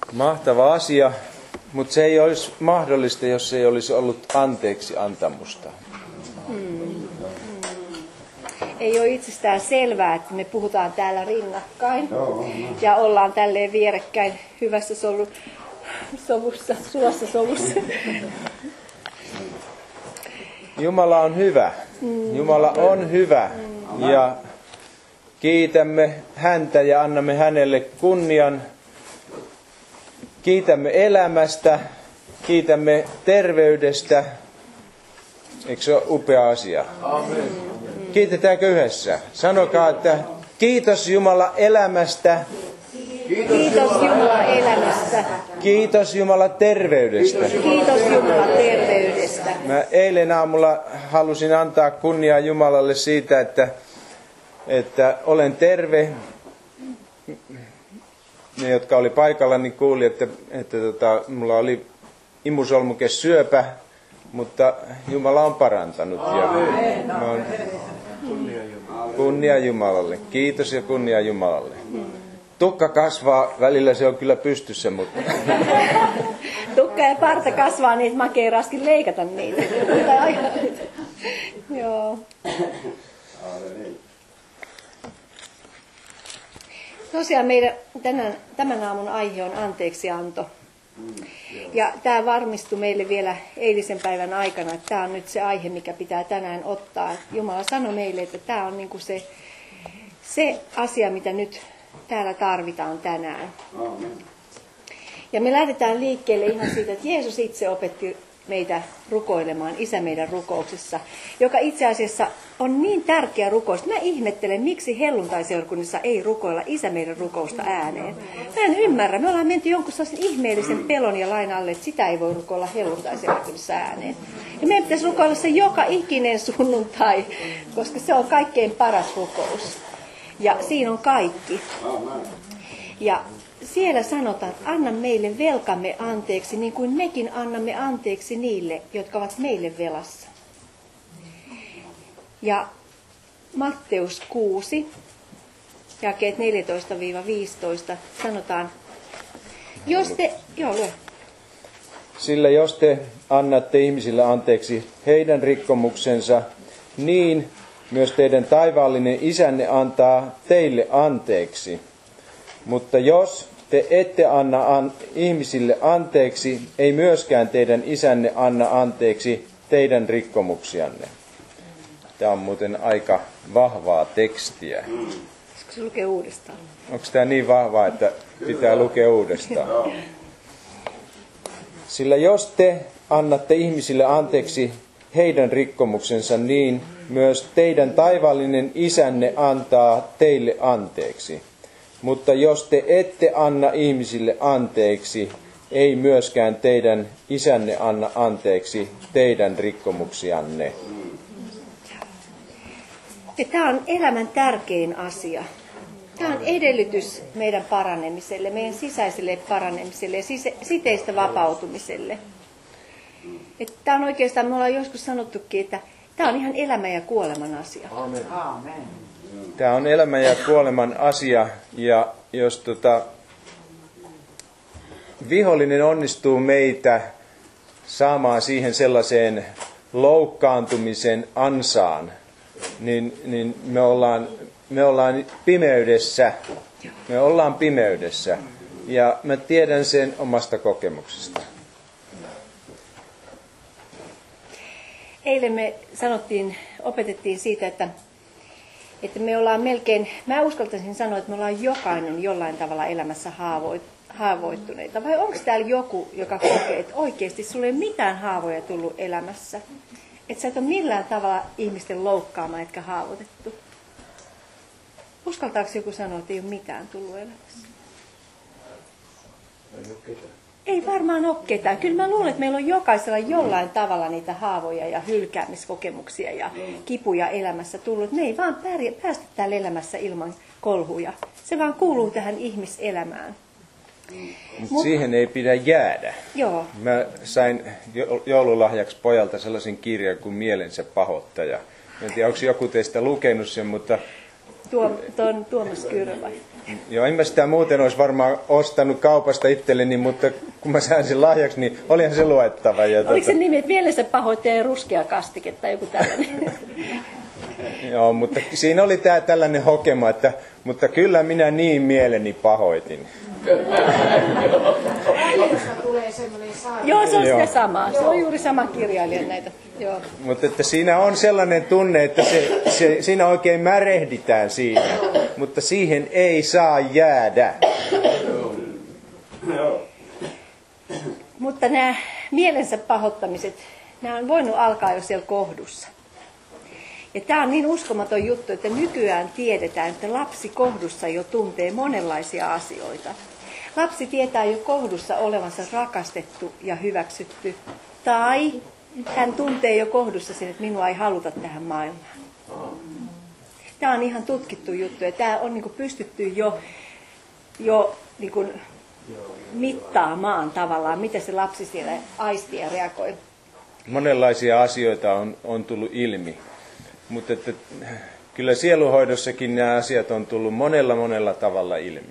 Mahtava asia, mutta se ei olisi mahdollista, jos ei olisi ollut anteeksi antamusta. Ei ole itsestään selvää, että me puhutaan täällä rinnakkain ja ollaan tälleen vierekkäin hyvässä sulassa sovussa. Jumala on hyvä. Jumala on hyvä. Ja kiitämme häntä ja annamme hänelle kunnian. Kiitämme elämästä. Kiitämme terveydestä. Eikö se ole upea asia? Amen. Kiitetäänkö yhdessä? Sanokaa, että kiitos Jumala elämästä. Kiitos Jumala elämästä. Kiitos Jumala terveydestä. Kiitos Jumala terveydestä. Mä eilen aamulla halusin antaa kunniaa Jumalalle siitä, että olen terve. Ne, jotka oli paikalla, niin kuuli, että mulla oli imusolmukesyöpä, mutta Jumala on parantanut. Ja kunnia Jumalalle. Kiitos ja kunnia Jumalalle. Tukka kasvaa, välillä se on kyllä pystyssä, mutta... Tukka ja parta kasvaa niin, että makee raskin leikata niitä. Joo. Tosiaan meidän tämän aamun aihe on anteeksianto. Ja tämä varmistui meille vielä eilisen päivän aikana, että tämä on nyt se aihe, mikä pitää tänään ottaa. Jumala sanoi meille, että tämä on niinku se asia, mitä nyt täällä tarvitaan tänään. Ja me lähdetään liikkeelle ihan siitä, että Jeesus itse opetti meitä rukoilemaan Isä meidän rukouksessa, joka itse asiassa on niin tärkeä rukous. Mä ihmettelen, miksi helluntaiseurakunnissa ei rukoilla Isä meidän rukousta ääneen. Mä en ymmärrä. Me ollaan menty jonkun sellaisen ihmeellisen pelon ja lain alle, että sitä ei voi rukoilla helluntaiseurakunnissa ääneen. Ja meidän pitäisi rukoilla se joka ikinen sunnuntai, koska se on kaikkein paras rukous. Ja siinä on kaikki. Ja siellä sanotaan, että anna meille velkamme anteeksi, niin kuin mekin annamme anteeksi niille, jotka ovat meille velassa. Ja Matteus 6, jakeet 14-15 sanotaan, Sillä jos te annatte ihmisille anteeksi heidän rikkomuksensa, niin myös teidän taivaallinen Isänne antaa teille anteeksi. Mutta jos te ette anna ihmisille anteeksi, ei myöskään teidän Isänne anna anteeksi teidän rikkomuksianne. Tämä on muuten aika vahvaa tekstiä. Pitäisikö se lukea uudestaan? Onko tämä niin vahvaa, että pitää lukea uudestaan? Sillä jos te annatte ihmisille anteeksi heidän rikkomuksensa, niin myös teidän taivaallinen Isänne antaa teille anteeksi. Mutta jos te ette anna ihmisille anteeksi, ei myöskään teidän Isänne anna anteeksi teidän rikkomuksianne. Ja tämä on elämän tärkein asia. Tämä on edellytys meidän paranemiselle, meidän sisäiselle paranemiselle ja siteistä vapautumiselle. Että tämä on oikeastaan, me ollaan joskus sanottukin, että tämä on ihan elämän ja kuoleman asia. Amen. Tämä on elämän ja kuoleman asia, ja jos vihollinen onnistuu meitä saamaan siihen sellaiseen loukkaantumisen ansaan, niin me ollaan pimeydessä. Me ollaan pimeydessä. Ja mä tiedän sen omasta kokemuksesta. Eilen me opetettiin siitä, että me ollaan melkein, mä uskaltaisin sanoa, että me ollaan jokainen jollain tavalla elämässä haavoittuneita. Vai onko täällä joku, joka kokee, että oikeasti sulle ei mitään haavoja tullut elämässä? Että sä et ole millään tavalla ihmisten loukkaamaan, etkä haavoitettu. Uskaltaako joku sanoa, että ei ole mitään tullut elämässä? Ei varmaan ole ketään. Kyllä mä luulen, että meillä on jokaisella jollain tavalla niitä haavoja ja hylkäämiskokemuksia ja kipuja elämässä tullut. Me ei vaan päästä täällä elämässä ilman kolhuja. Se vaan kuuluu tähän ihmiselämään. Mutta siihen ei pidä jäädä. Joo. Mä sain joululahjaksi pojalta sellaisen kirjan kuin Mielensä pahoittaja. En tiedä, onko joku teistä lukenut sen, mutta Tuomas Kyrvä. Joo, en mä sitä muuten olisi varmaan ostanut kaupasta itselleni, mutta kun mä sain sen lahjaksi, niin olihan se luettava. Ja oliko se nimi, että mielensä pahoittaja ruskea kastike tai joku tällainen? Joo, mutta siinä oli tällainen hokema, että mutta kyllä minä niin mieleni pahoitin. Joo, se on sitä samaa. Se on juuri sama kirjailija näitä. Joo. Mutta että siinä on sellainen tunne, että siinä oikein märehditään siinä, mutta siihen ei saa jäädä. Mutta nämä mielensä pahoittamiset, nämä on voinut alkaa jo siellä kohdussa. Ja tämä on niin uskomaton juttu, että nykyään tiedetään, että lapsi kohdussa jo tuntee monenlaisia asioita. Lapsi tietää jo kohdussa olevansa rakastettu ja hyväksytty. Tai hän tuntee jo kohdussa sen, että minua ei haluta tähän maailmaan. Tämä on ihan tutkittu juttu ja tämä on niin kuin pystytty jo niin kuin mittaamaan tavallaan, mitä se lapsi siellä aistii ja reagoi. Monenlaisia asioita on tullut ilmi, mutta että, kyllä sielunhoidossakin nämä asiat on tullut monella tavalla ilmi.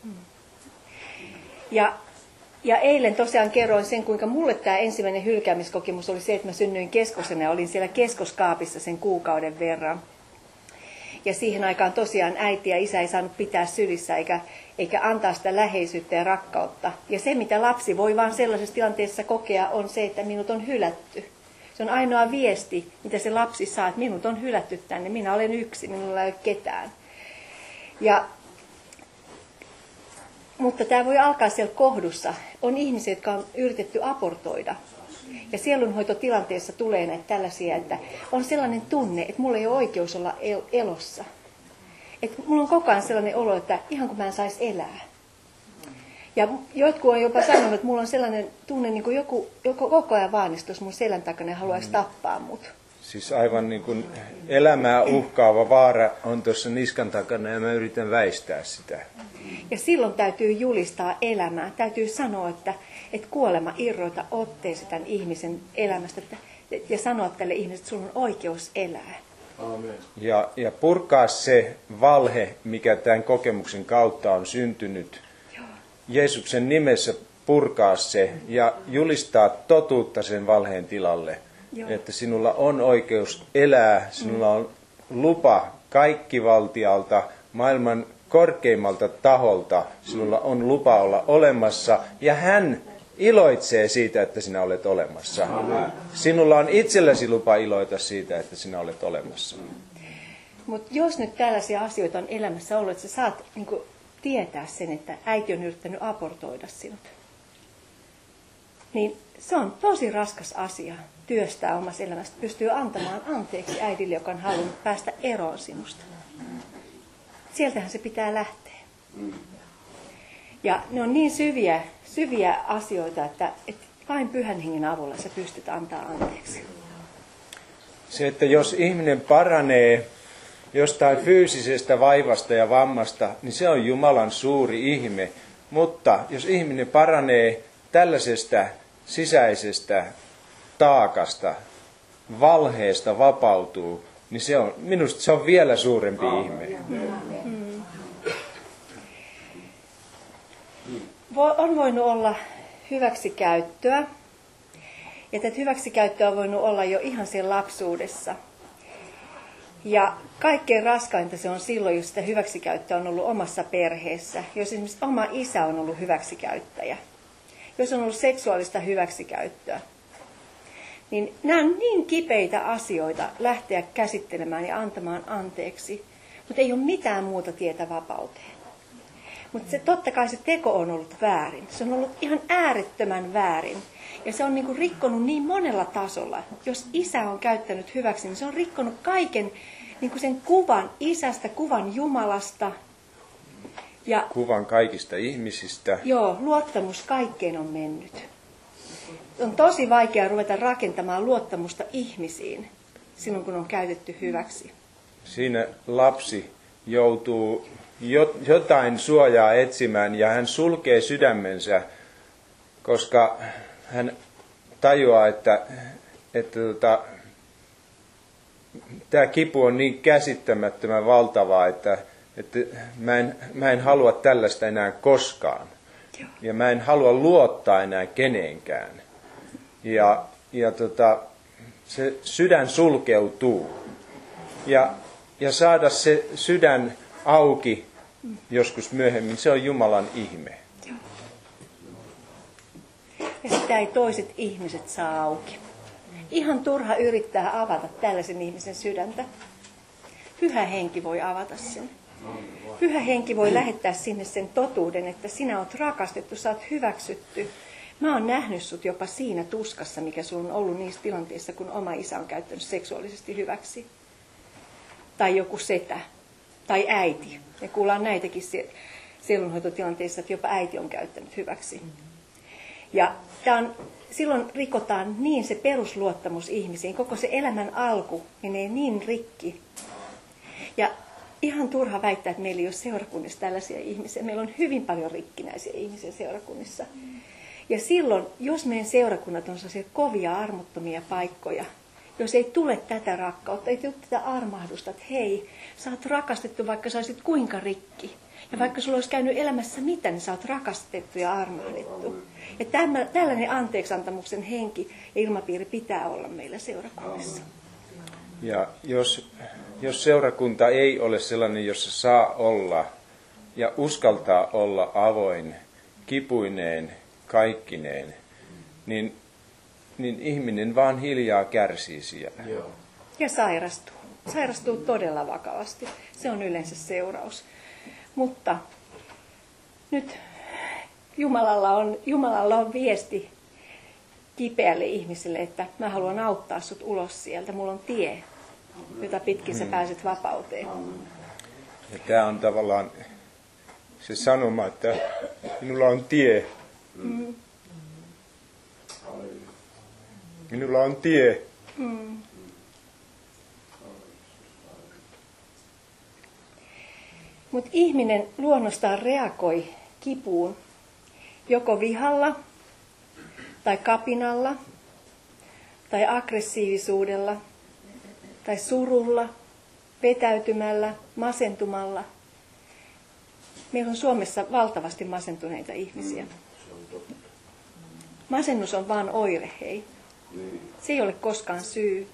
Ja eilen tosiaan kerroin sen, kuinka mulle tämä ensimmäinen hylkäämiskokemus oli se, että mä synnyin keskosena ja olin siellä keskoskaapissa sen kuukauden verran. Ja siihen aikaan tosiaan äiti ja isä ei saanut pitää sylissä eikä antaa sitä läheisyyttä ja rakkautta. Ja se, mitä lapsi voi vaan sellaisessa tilanteessa kokea, on se, että minut on hylätty. Se on ainoa viesti, mitä se lapsi saa, että minut on hylätty tänne, minä olen yksi, minulla ei ole ketään. Mutta tämä voi alkaa siellä kohdussa. On ihmisiä, jotka on yritetty abortoida. Ja sielunhoitotilanteessa tulee näitä tällaisia, että on sellainen tunne, että mulla ei ole oikeus olla elossa. Että mulla on koko ajan sellainen olo, että ihan kuin mä en saisi elää. Ja jotkut on jopa sanonut, että mulla on sellainen tunne, niin kuin joku koko ajan vaanistuisi mun selän takana ja haluaisi tappaa mut. Siis aivan niin kuin elämää uhkaava vaara on tuossa niskan takana ja mä yritän väistää sitä. Ja silloin täytyy julistaa elämää. Täytyy sanoa, että kuolema irrota otteesi tämän ihmisen elämästä ja sanoa tälle ihmiselle, että sulla on oikeus elää. Amen. Ja purkaa se valhe, mikä tämän kokemuksen kautta on syntynyt. Joo. Jeesuksen nimessä purkaa se ja julistaa totuutta sen valheen tilalle. Joo. Että sinulla on oikeus elää, sinulla on lupa kaikkivaltialta, maailman korkeimmalta taholta, sinulla on lupa olla olemassa ja hän iloitsee siitä, että sinä olet olemassa. Amen. Sinulla on itselläsi lupa iloita siitä, että sinä olet olemassa. Mutta jos nyt tällaisia asioita on elämässä ollut, että sä saat niin kuin tietää sen, että äiti on yrittänyt abortoida sinut, niin se on tosi raskas asia työstää omassa elämästä. Pystyy antamaan anteeksi äidille, joka on halunnut päästä eroon sinusta. Sieltähän se pitää lähteä. Ja ne on niin syviä asioita, että vain Pyhän Hengen avulla sä pystyt antaa anteeksi. Se, että jos ihminen paranee jostain fyysisestä vaivasta ja vammasta, niin se on Jumalan suuri ihme. Mutta jos ihminen paranee tällaisesta sisäisestä taakasta, valheesta vapautuu, niin minusta se on vielä suurempi ihme. On voinut olla hyväksikäyttöä. Ja tätä hyväksikäyttöä on voinut olla jo ihan siellä lapsuudessa. Ja kaikkein raskainta se on silloin, jos sitä hyväksikäyttöä on ollut omassa perheessä. Jos esimerkiksi oma isä on ollut hyväksikäyttäjä. Jos on ollut seksuaalista hyväksikäyttöä. Niin nämä on niin kipeitä asioita lähteä käsittelemään ja antamaan anteeksi. Mutta ei ole mitään muuta tietä vapauteen. Mutta totta kai se teko on ollut väärin. Se on ollut ihan äärettömän väärin. Ja se on niin kuin rikkonut niin monella tasolla. Jos isä on käyttänyt hyväksi, niin se on rikkonut kaiken niin kuin sen kuvan isästä, kuvan Jumalasta. Ja, kuvan kaikista ihmisistä. Joo, luottamus kaikkeen on mennyt. On tosi vaikea ruveta rakentamaan luottamusta ihmisiin silloin, kun on käytetty hyväksi. Siinä lapsi joutuu jotain suojaa etsimään ja hän sulkee sydämensä, koska hän tajuaa, että tämä kipu on niin käsittämättömän valtavaa, että mä en halua tällaista enää koskaan. Ja mä en halua luottaa enää kenenkään. Se sydän sulkeutuu. Ja saada se sydän auki joskus myöhemmin, se on Jumalan ihme. Ja sitä ei toiset ihmiset saa auki. Ihan turha yrittää avata tällaisen ihmisen sydäntä. Pyhä henki voi avata sen. Pyhä henki voi lähettää sinne sen totuuden, että sinä olet rakastettu, sä oot hyväksytty. Mä oon nähnyt sut jopa siinä tuskassa, mikä sun on ollut niissä tilanteissa, kun oma isä on käyttänyt seksuaalisesti hyväksi. Tai joku setä. Tai äiti. Me kuullaan näitäkin sielunhoitotilanteissa, että jopa äiti on käyttänyt hyväksi. Ja silloin rikotaan niin se perusluottamus ihmisiin. Koko se elämän alku menee niin rikki. Ja ihan turha väittää, että meillä ei ole seurakunnissa tällaisia ihmisiä. Meillä on hyvin paljon rikkinäisiä ihmisiä seurakunnissa. Ja silloin, jos meidän seurakunnat on sellaisia kovia, armottomia paikkoja, jos ei tule tätä rakkautta, ei tule tätä armahdusta, että hei, sä oot rakastettu, vaikka sä olisit kuinka rikki. Ja vaikka sulla olisi käynyt elämässä mitä, niin sä oot rakastettu ja armahdettu. Ja tällainen anteeksiantamuksen henki ja ilmapiiri pitää olla meillä seurakunnassa. Ja jos seurakunta ei ole sellainen, jossa saa olla ja uskaltaa olla avoin, kipuineen, kaikkineen, niin ihminen vaan hiljaa kärsii siellä. Ja sairastuu. Sairastuu todella vakavasti. Se on yleensä seuraus. Mutta nyt Jumalalla on viesti kipeälle ihmiselle, että mä haluan auttaa sut ulos sieltä. Mulla on tie, jota pitkin sä pääset vapauteen. Ja tämä on tavallaan se sanoma, että minulla on tie. Minulla on tie. Mutta ihminen luonnostaan reagoi kipuun joko vihalla, tai kapinalla, tai aggressiivisuudella, tai surulla, vetäytymällä, masentumalla. Meillä on Suomessa valtavasti masentuneita ihmisiä. Masennus on vain oire, hei. Se ei ole koskaan syy.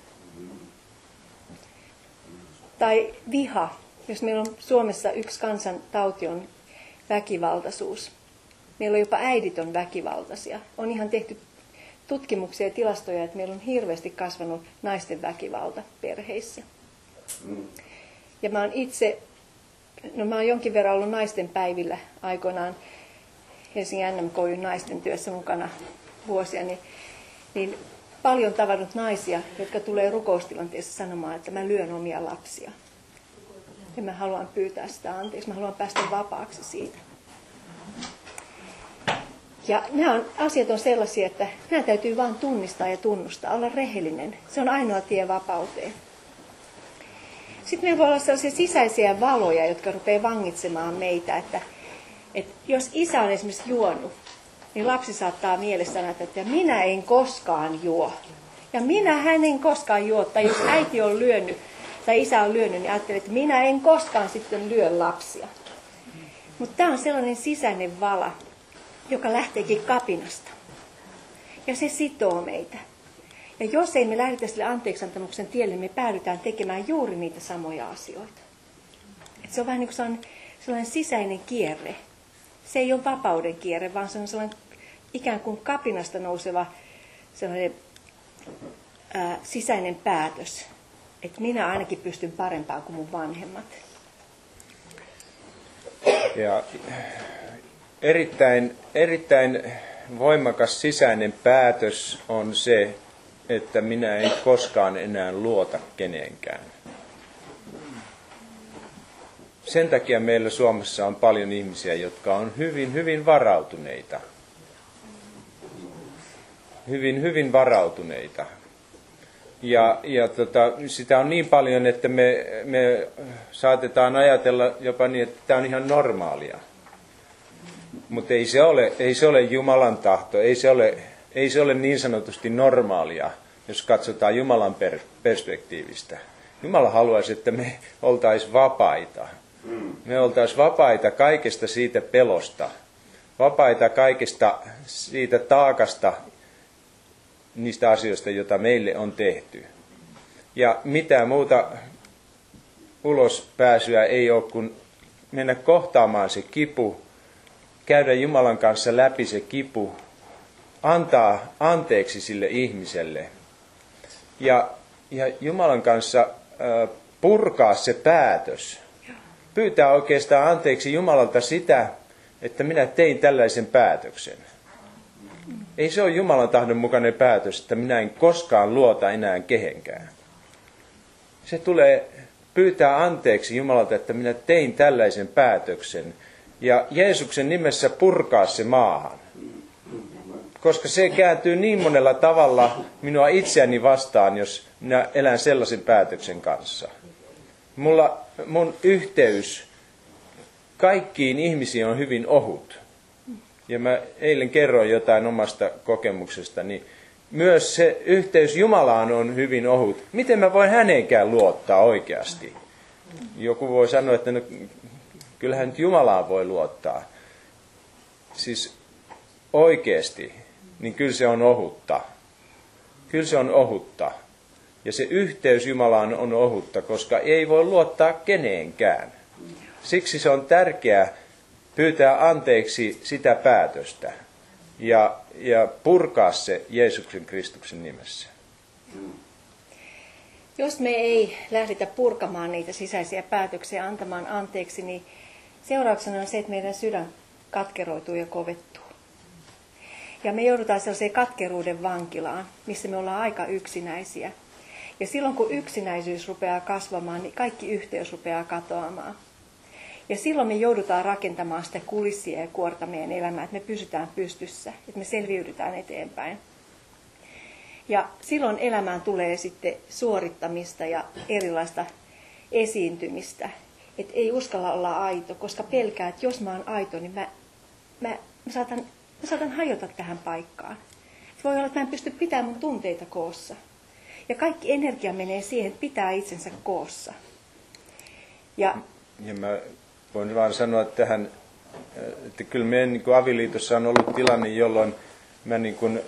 Tai viha. Jos meillä on Suomessa yksi kansantauti on väkivaltaisuus. Meillä on jopa äidit on väkivaltaisia. On ihan tehty tutkimuksia ja tilastoja, että meillä on hirveästi kasvanut naisten väkivalta perheissä. Ja mä oon jonkin verran ollut naisten päivillä aikoinaan Helsingin NMK:n naisten työssä mukana vuosia, niin paljon tavannut naisia, jotka tulee rukoustilanteessa sanomaan, että mä lyön omia lapsia. Ja mä haluan pyytää sitä anteeksi, mä haluan päästä vapaaksi siitä. Ja nämä asiat on sellaisia, että nämä täytyy vain tunnistaa ja tunnustaa, olla rehellinen. Se on ainoa tie vapauteen. Sitten meillä voi olla sellaisia sisäisiä valoja, jotka rupeaa vangitsemaan meitä, että jos isä on esimerkiksi juonut, niin lapsi saattaa mielessä nähdä, että minä en koskaan juo. Ja hän en koskaan juo. Tai jos äiti on lyönyt tai isä on lyönyt, niin ajattelee, että minä en koskaan sitten lyö lapsia. Mutta tämä on sellainen sisäinen vala, joka lähteekin kapinasta. Ja se sitoo meitä. Ja jos ei me lähdetä sille anteeksiantamuksen tielle, niin me päädytään tekemään juuri niitä samoja asioita. Et se on vähän niin kuin sellainen sisäinen kierre. Se ei ole vapauden kierre, vaan se on sellainen ikään kuin kapinasta nouseva sellainen sisäinen päätös. Että minä ainakin pystyn parempaan kuin mun vanhemmat. Ja erittäin voimakas sisäinen päätös on se, että minä en koskaan enää luota kenenkään. Sen takia meillä Suomessa on paljon ihmisiä, jotka on hyvin varautuneita. Hyvin varautuneita. Ja sitä on niin paljon, että me saatetaan ajatella jopa niin, että tämä on ihan normaalia. Mutta ei se ole Jumalan tahto, ei se ole niin sanotusti normaalia, jos katsotaan Jumalan perspektiivistä. Jumala haluaisi, että me oltaisiin vapaita. Me oltaisiin vapaita kaikesta siitä pelosta, vapaita kaikesta siitä taakasta, niistä asioista, joita meille on tehty. Ja mitään muuta ulospääsyä ei ole kuin mennä kohtaamaan se kipu, käydä Jumalan kanssa läpi se kipu, antaa anteeksi sille ihmiselle ja Jumalan kanssa purkaa se päätös. Pyytää oikeastaan anteeksi Jumalalta sitä, että minä tein tällaisen päätöksen. Ei se ole Jumalan tahdon mukainen päätös, että minä en koskaan luota enää kehenkään. Se tulee pyytää anteeksi Jumalalta, että minä tein tällaisen päätöksen. Ja Jeesuksen nimessä purkaa se maahan. Koska se kääntyy niin monella tavalla minua itseäni vastaan, jos minä elän sellaisen päätöksen kanssa. Mun yhteys kaikkiin ihmisiin on hyvin ohut. Ja mä eilen kerroin jotain omasta kokemuksestani. Myös se yhteys Jumalaan on hyvin ohut. Miten mä voin häneenkään luottaa oikeasti? Joku voi sanoa, että no, kyllähän nyt Jumalaan voi luottaa. Siis oikeasti, niin kyllä se on ohutta. Kyllä se on ohutta. Ja se yhteys Jumalaan on ohutta, koska ei voi luottaa keneenkään. Siksi se on tärkeää pyytää anteeksi sitä päätöstä ja purkaa se Jeesuksen Kristuksen nimessä. Jos me ei lähdetä purkamaan niitä sisäisiä päätöksiä antamaan anteeksi, niin seurauksena on se, että meidän sydän katkeroituu ja kovettuu. Ja me joudutaan sellaiseen katkeruuden vankilaan, missä me ollaan aika yksinäisiä. Ja silloin kun yksinäisyys rupeaa kasvamaan, niin kaikki yhteys rupeaa katoamaan. Ja silloin me joudutaan rakentamaan sitä kulissia ja kuorta meidän elämää, että me pysytään pystyssä, että me selviydytään eteenpäin. Ja silloin elämään tulee sitten suorittamista ja erilaista esiintymistä. Että ei uskalla olla aito, koska pelkää, että jos mä oon aito, niin mä saatan hajota tähän paikkaan. Voi olla, että mä en pysty pitämään mun tunteita koossa. Ja kaikki energia menee siihen, että pitää itsensä koossa. Ja mä voin vaan sanoa tähän, että kyllä meidän niin kuin avioliitossa on ollut tilanne, jolloin mä niin kuin,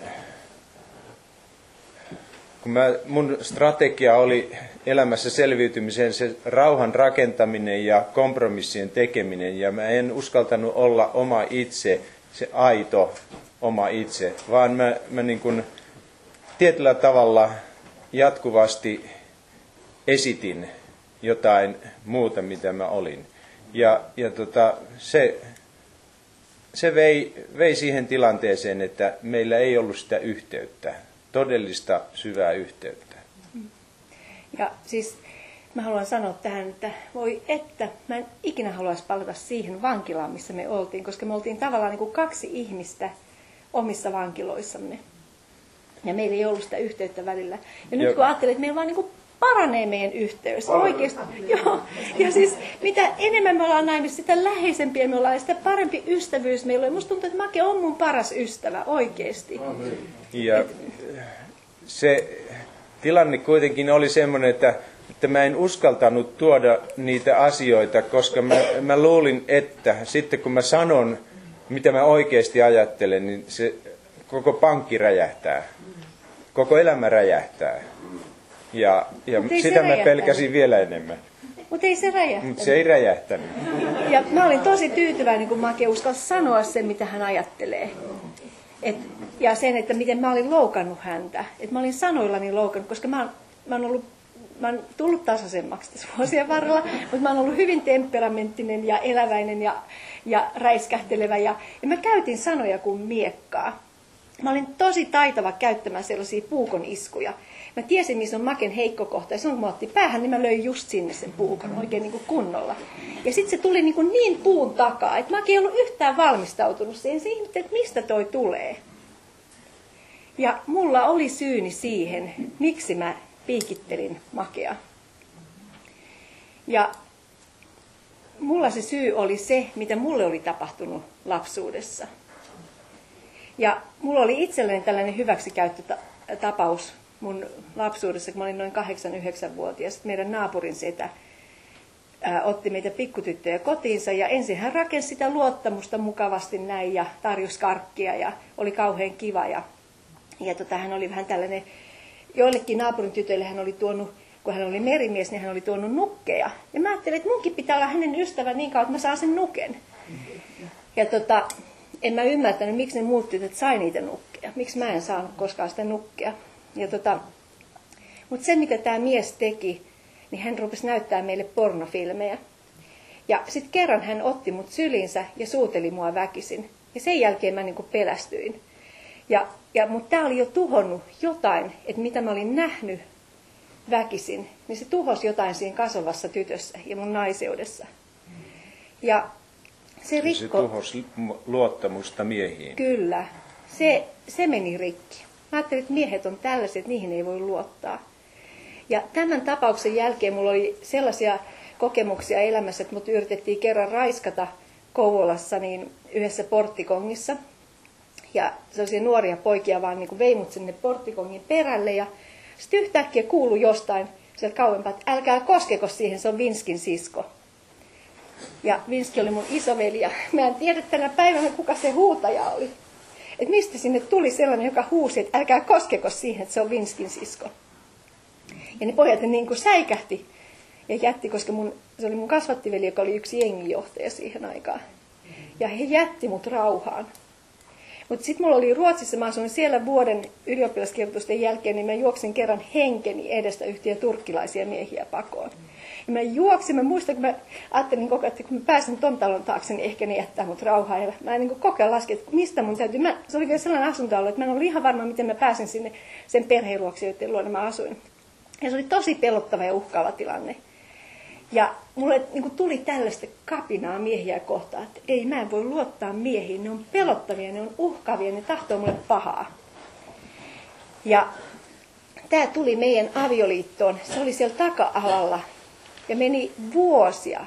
mun strategia oli elämässä selviytymiseen se rauhan rakentaminen ja kompromissien tekeminen. Ja mä en uskaltanut olla oma itse, se aito oma itse, vaan mä niin kuin tietyllä tavalla jatkuvasti esitin jotain muuta, mitä mä olin. Ja se vei siihen tilanteeseen, että meillä ei ollut sitä yhteyttä, todellista syvää yhteyttä. Ja siis mä haluan sanoa tähän, että mä en ikinä haluaisi palata siihen vankilaan, missä me oltiin, koska me oltiin tavallaan niin kuin kaksi ihmistä omissa vankiloissamme. Ja meillä ei ollut sitä yhteyttä välillä. Ja nyt kun ajattelin, että meillä vaan niin kuin paranee meidän yhteys. Oikeasti. Joo. Ja siis mitä enemmän me ollaan naimissa, sitä läheisempiä me ollaan, sitä parempi ystävyys meillä on. Musta tuntuu, että Make on mun paras ystävä, oikeasti. Ja se tilanne kuitenkin oli semmoinen, että mä en uskaltanut tuoda niitä asioita, koska mä luulin, että sitten kun mä sanon, mitä mä oikeasti ajattelen, niin se koko pankki räjähtää. Koko elämä räjähtää. Ja sitä mä pelkäsin vielä enemmän. Mutta ei se räjähtänyt. Mutta se ei räjähtänyt. Ja mä olin tosi tyytyväinen, kun Make uskalsi sanoa sen, mitä hän ajattelee. Ja sen, että miten mä olin loukannut häntä. Että mä olin sanoillani loukannut, koska mä oon tullut tasaisemmaksi tässä vuosien varrella, mutta mä oon ollut hyvin temperamenttinen ja eläväinen ja räiskähtelevä. Ja mä käytin sanoja kuin miekkaa. Mä olin tosi taitava käyttämään sellaisia puukon iskuja. Mä tiesin, missä on Maken heikko kohta. Ja silloin kun mä otin päähän, niin mä löin just sinne sen puukon oikein niin kuin kunnolla. Ja sitten se tuli niin puun takaa, että Make ei ollut yhtään valmistautunut siihen. Se ihmetteli, että mistä toi tulee. Ja mulla oli syyni siihen, miksi mä piikittelin Makea. Ja mulla se syy oli se, mitä mulle oli tapahtunut lapsuudessa. Ja mulla oli itselleni tällainen hyväksikäyttötapaus mun lapsuudessa, kun mä olin noin 8-9-vuotias. Meidän naapurin setä otti meitä pikkutyttöjä kotiinsa ja ensin hän rakensi sitä luottamusta mukavasti näin ja tarjosi karkkia ja oli kauhean kiva. Ja hän oli vähän tällainen, joillekin naapurin tytöille hän oli tuonut, kun hän oli merimies, niin hän oli tuonut nukkeja. Ja mä ajattelin, että munkin pitää olla hänen ystävä niin kauan, että mä saan sen nuken. Ja en mä ymmärtänyt, miksi ne muut tytöt sai niitä nukkeja. Miksi mä en saanut koskaan sitä nukkea. Mutta se, mitä tämä mies teki, niin hän rupesi näyttää meille pornofilmejä. Ja sitten kerran hän otti mut syliinsä ja suuteli mua väkisin. Ja sen jälkeen mä niinku pelästyin. Mutta tämä oli jo tuhonnut jotain, että mitä mä olin nähnyt väkisin, niin se tuhosi jotain siinä kasvavassa tytössä ja mun naiseudessa. Ja se tuhosi luottamusta miehiin. Kyllä. Se meni rikki. Mä ajattelin, että miehet on tällaiset, että niihin ei voi luottaa. Ja tämän tapauksen jälkeen mulla oli sellaisia kokemuksia elämässä, että mut yritettiin kerran raiskata Kouvolassa niin yhdessä porttikongissa. Ja sellaisia nuoria poikia vaan niin vei mut sinne porttikongin perälle. Ja sitten yhtäkkiä kuului jostain sieltä kauempaa, että älkää koskeko siihen, se on Vinskin sisko. Ja Vinski oli mun isoveli ja mä en tiedä tänä päivänä, kuka se huutaja oli. Että mistä sinne tuli sellainen, joka huusi, että älkää koskeko siihen, että se on Vinskin sisko. Ja ne pojat niin kuin säikähti ja jätti, koska se oli mun kasvattiveli, joka oli yksi jenginjohtaja siihen aikaan. Ja he jätti mut rauhaan. Mutta sitten mulla oli Ruotsissa, mä asuin siellä vuoden ylioppilaskirjoitusten jälkeen, niin mä juoksin kerran henkeni edestä yhtiä turkkilaisia miehiä pakoon. Ja mä juoksin, mä muistan, kun mä ajattelin koko ajan, että kun mä pääsen ton talon taakse, niin ehkä ne jättää mut rauhaan. Ja mä niin koko ajan laskin, että mistä mun täytyy. Se oli vielä sellainen asuntoalue, että mä en ollut ihan varma, miten mä pääsen sinne sen perheen luokse, joiden luona mä asuin. Ja se oli tosi pelottava ja uhkaava tilanne. Ja mulle niin tuli tällaista kapinaa miehiä kohtaan, että ei, mä en voi luottaa miehiin. Ne on pelottavia, ne on uhkaavia, ne tahtoo mulle pahaa. Ja tää tuli meidän avioliittoon. Se oli siellä taka-alalla. Ja meni vuosia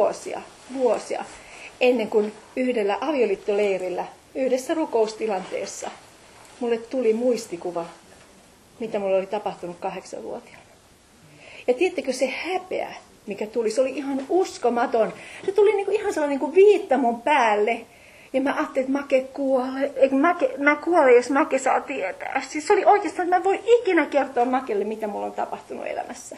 ennen kuin yhdellä avioliittoleirillä, yhdessä rukoustilanteessa, mulle tuli muistikuva, mitä mulle oli tapahtunut 8-vuotiaana. Ja tiedättekö, se häpeä, mikä tuli, se oli ihan uskomaton. Se tuli niinku ihan sellainen niinku viitta mun päälle. Ja mä ajattelin, että Make kuolee. Mä kuolen, jos Make saa tietää. Siis se oli oikeastaan, että mä en voi ikinä kertoa Makelle, mitä mulla on tapahtunut elämässä.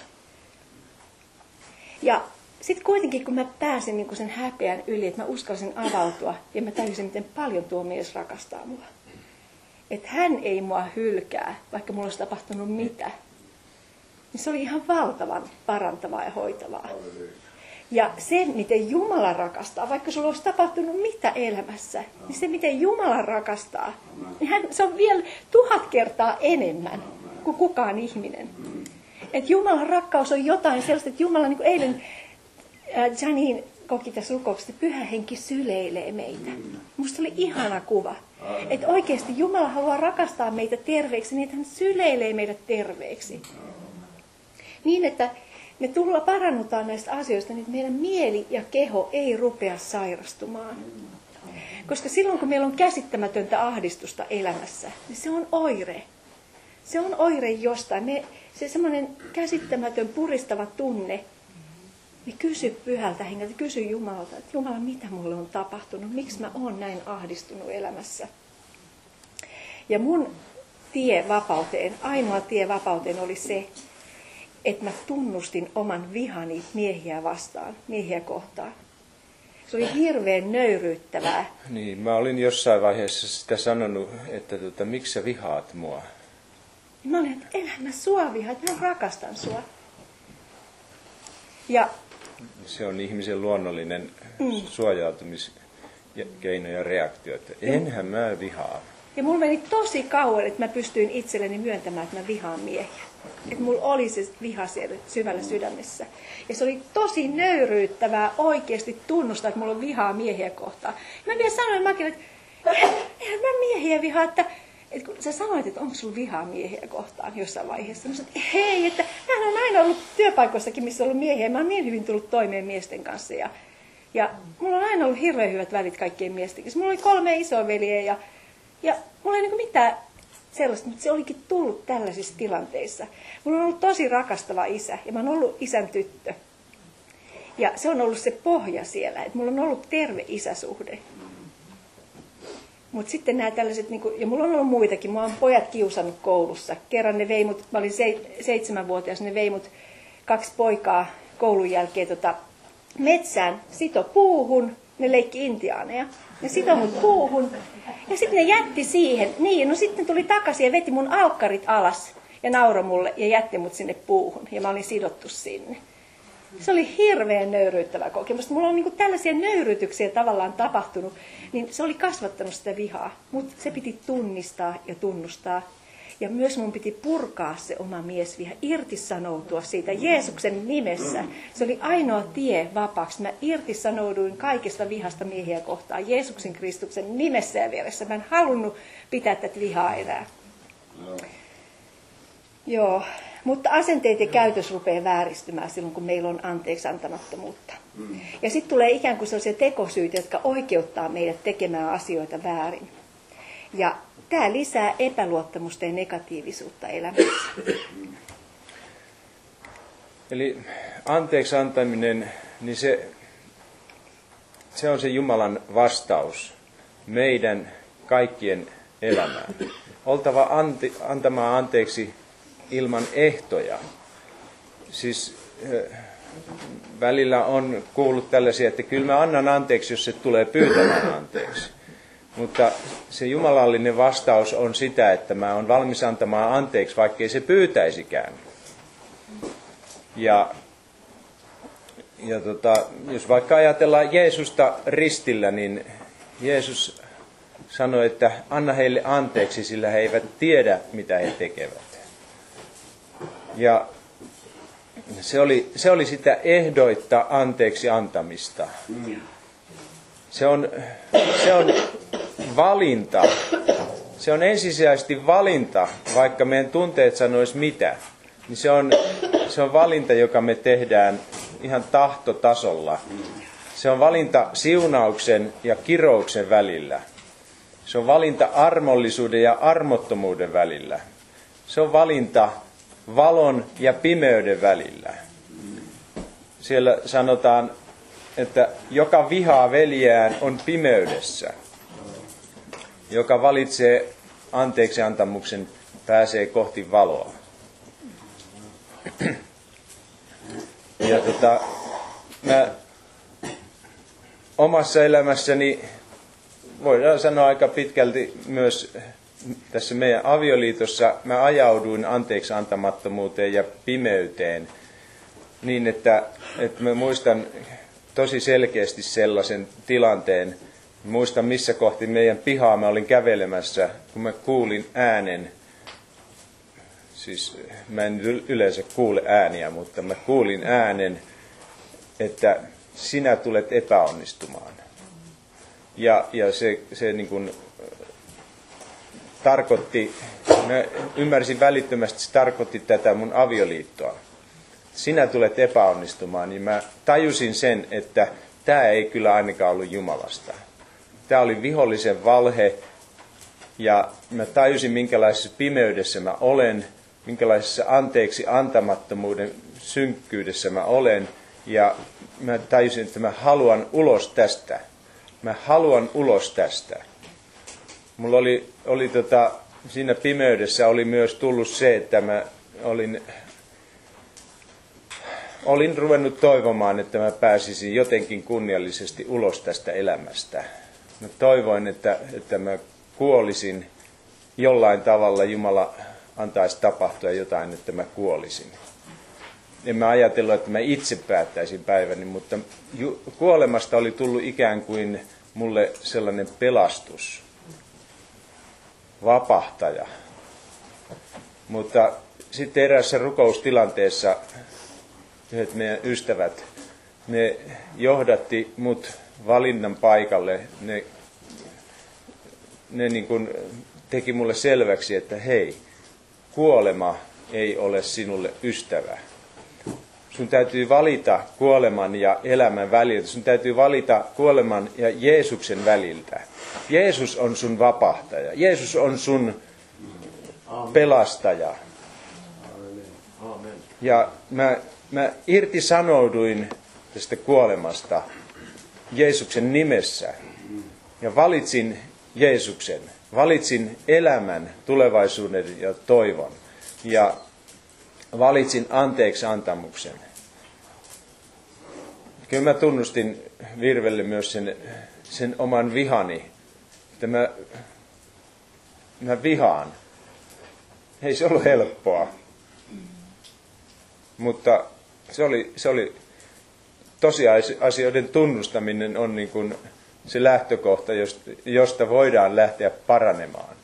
Ja sitten kuitenkin, kun mä pääsin niin sen häpeän yli, että mä uskalsin avautua ja mä tajusin, miten paljon tuo mies rakastaa mua. Että hän ei mua hylkää, vaikka mulla olisi tapahtunut mitä. Niin se oli ihan valtavan parantavaa ja hoitavaa. Ja se, miten Jumala rakastaa, vaikka sulla olisi tapahtunut mitä elämässä, niin se, miten Jumala rakastaa, niin se on vielä 1000 kertaa enemmän kuin kukaan ihminen. Että Jumalan rakkaus on jotain sellaista, että Jumala, niin kuin eilen Janine koki tässä rukouksessa, että Pyhä Henki syleilee meitä. Musta oli ihana kuva. Että oikeasti Jumala haluaa rakastaa meitä terveeksi, niin että hän syleilee meidät terveeksi. Niin, että me parannutaan näistä asioista, niin että meidän mieli ja keho ei rupea sairastumaan. Koska silloin, kun meillä on käsittämätöntä ahdistusta elämässä, niin se on oire. Se on oire jostain. Se semmoinen käsittämätön puristava tunne, niin kysy Pyhältä Hengeltä, kysy Jumalalta, että Jumala, mitä mulle on tapahtunut, miksi mä oon näin ahdistunut elämässä. Ja mun tie vapauteen, ainoa tie vapauteen oli se, että mä tunnustin oman vihani miehiä vastaan, miehiä kohtaan. Se oli hirveän nöyryyttävää. Niin, mä olin jossain vaiheessa sitä sanonut, että miksi sä vihaat mua? Mä olin, että enhän mä sua vihaa, että mä rakastan sua. Ja se on ihmisen luonnollinen suojautumiskeino ja reaktio, että enhän mä vihaa. Ja mulla meni tosi kauan, että mä pystyin itselleni myöntämään, että mä vihaan miehiä. Että mulla oli se viha siellä syvällä sydämessä. Ja se oli tosi nöyryyttävää oikeasti tunnustaa, että mulla on vihaa miehiä kohtaan. Ja mä vielä sanoin Makelle, että eihän mä miehiä vihaa, että kun sä sanoit, että onko sulla vihaa miehiä kohtaan jossain vaiheessa. Mä sanoin, että hei, että hän on aina ollut työpaikoissakin, missä on ollut miehiä. Mä oon niin hyvin tullut toimeen miesten kanssa. Ja mulla on aina ollut hirveän hyvät välit kaikkien miesten kanssa. Mulla oli 3 isoveliä ja mulla ei niinku mitään sellaista, mutta se olikin tullut tällaisissa tilanteissa. Mulla on ollut tosi rakastava isä ja mä oon ollut isän tyttö. Ja se on ollut se pohja siellä, että mulla on ollut terve isäsuhde. Mutta sitten nämä tällaiset, ja mulla on ollut muitakin, mua on pojat kiusannut koulussa. Kerran ne vei mut, mä olin 7-vuotias, ne vei mut 2 poikaa koulun jälkeen metsään, sito puuhun, ne leikki intiaaneja. Ne sito mut puuhun ja sitten ne jätti siihen. Niin, no sitten tuli takaisin ja veti mun alkkarit alas ja nauroi mulle ja jätti mut sinne puuhun. Ja mä olin sidottu sinne. Se oli hirveän nöyryyttävä kokemus. Mulla on tällaisia nöyryytyksiä tavallaan tapahtunut, niin se oli kasvattanut sitä vihaa. Mutta se piti tunnistaa ja tunnustaa. Ja myös mun piti purkaa se oma miesviha, irtisanoutua siitä Jeesuksen nimessä. Se oli ainoa tie vapaaksi. Mä irtisanouduin kaikesta vihasta miehiä kohtaan Jeesuksen Kristuksen nimessä ja vieressä. Mä en halunnut pitää tätä vihaa enää. Joo. Mutta asenteet ja käytös rupeaa vääristymään silloin, kun meillä on anteeksi antamattomuutta. Ja sitten tulee ikään kuin sellaisia tekosyitä, jotka oikeuttaa meidät tekemään asioita väärin. Ja tämä lisää epäluottamusta ja negatiivisuutta elämässä. Eli anteeksi antaminen, niin se on se Jumalan vastaus meidän kaikkien elämään. Oltava antamaan anteeksi ilman ehtoja. Siis välillä on kuullut tällaisia, että kyllä mä annan anteeksi, jos se tulee pyytämään anteeksi. Mutta se jumalallinen vastaus on sitä, että mä oon valmis antamaan anteeksi, vaikkei se pyytäisikään. Ja jos vaikka ajatellaan Jeesusta ristillä, niin Jeesus sanoi, että anna heille anteeksi, sillä he eivät tiedä, mitä he tekevät. Ja se oli sitä ehdoitta anteeksi antamista. Se on valinta. Se on ensisijaisesti valinta, vaikka meidän tunteet sanois mitä. Niin se on valinta, joka me tehdään ihan tahtotasolla. Se on valinta siunauksen ja kirouksen välillä. Se on valinta armollisuuden ja armottomuuden välillä. Se on valinta valon ja pimeyden välillä. Siellä sanotaan, että joka vihaa veljeään on pimeydessä. Joka valitsee anteeksiantamuksen, pääsee kohti valoa. Ja mä omassa elämässäni voidaan sanoa aika pitkälti myös tässä meidän avioliitossa mä ajauduin anteeksi antamattomuuteen ja pimeyteen niin, että mä muistan tosi selkeästi sellaisen tilanteen. Muistan missä kohti meidän pihaa mä olin kävelemässä, kun mä kuulin äänen. Siis mä en yleensä kuule ääniä, mutta mä kuulin äänen, että sinä tulet epäonnistumaan. Ja se niin kuin tarkoitti, mä ymmärsin välittömästi, se tarkoitti tätä mun avioliittoa. Sinä tulet epäonnistumaan, niin mä tajusin sen, että tämä ei kyllä ainakaan ollut Jumalasta. Tämä oli vihollisen valhe, ja mä tajusin, minkälaisessa pimeydessä mä olen, minkälaisessa anteeksi antamattomuuden synkkyydessä mä olen, ja mä tajusin, että mä haluan ulos tästä. Mä haluan ulos tästä. Mulla oli siinä pimeydessä oli myös tullut se, että mä olin ruvennut toivomaan, että mä pääsisin jotenkin kunniallisesti ulos tästä elämästä. Mä toivoin, että mä kuolisin jollain tavalla, Jumala antaisi tapahtua jotain, että mä kuolisin. En mä ajatellut, että mä itse päättäisin päiväni, mutta kuolemasta oli tullut ikään kuin mulle sellainen pelastus, vapahtaja. Mutta sitten eräässä rukoustilanteessa yhdet meidän ystävät, ne johdatti mut valinnan paikalle. Ne niin kuin teki mulle selväksi, että hei, kuolema ei ole sinulle ystävä. Sun täytyy valita kuoleman ja elämän väliltä. Sun täytyy valita kuoleman ja Jeesuksen väliltä. Jeesus on sun vapahtaja. Jeesus on sun pelastaja. Ja mä irtisanouduin tästä kuolemasta Jeesuksen nimessä ja valitsin Jeesuksen. Valitsin elämän, tulevaisuuden ja toivon. Ja valitsin anteeksi antamuksen. Kyllä mä tunnustin Virvelle myös sen oman vihani. Että mä vihaan. Ei se ollut helppoa. Mutta se oli tosiasioiden tunnustaminen on niin kuin se lähtökohta, josta voidaan lähteä paranemaan.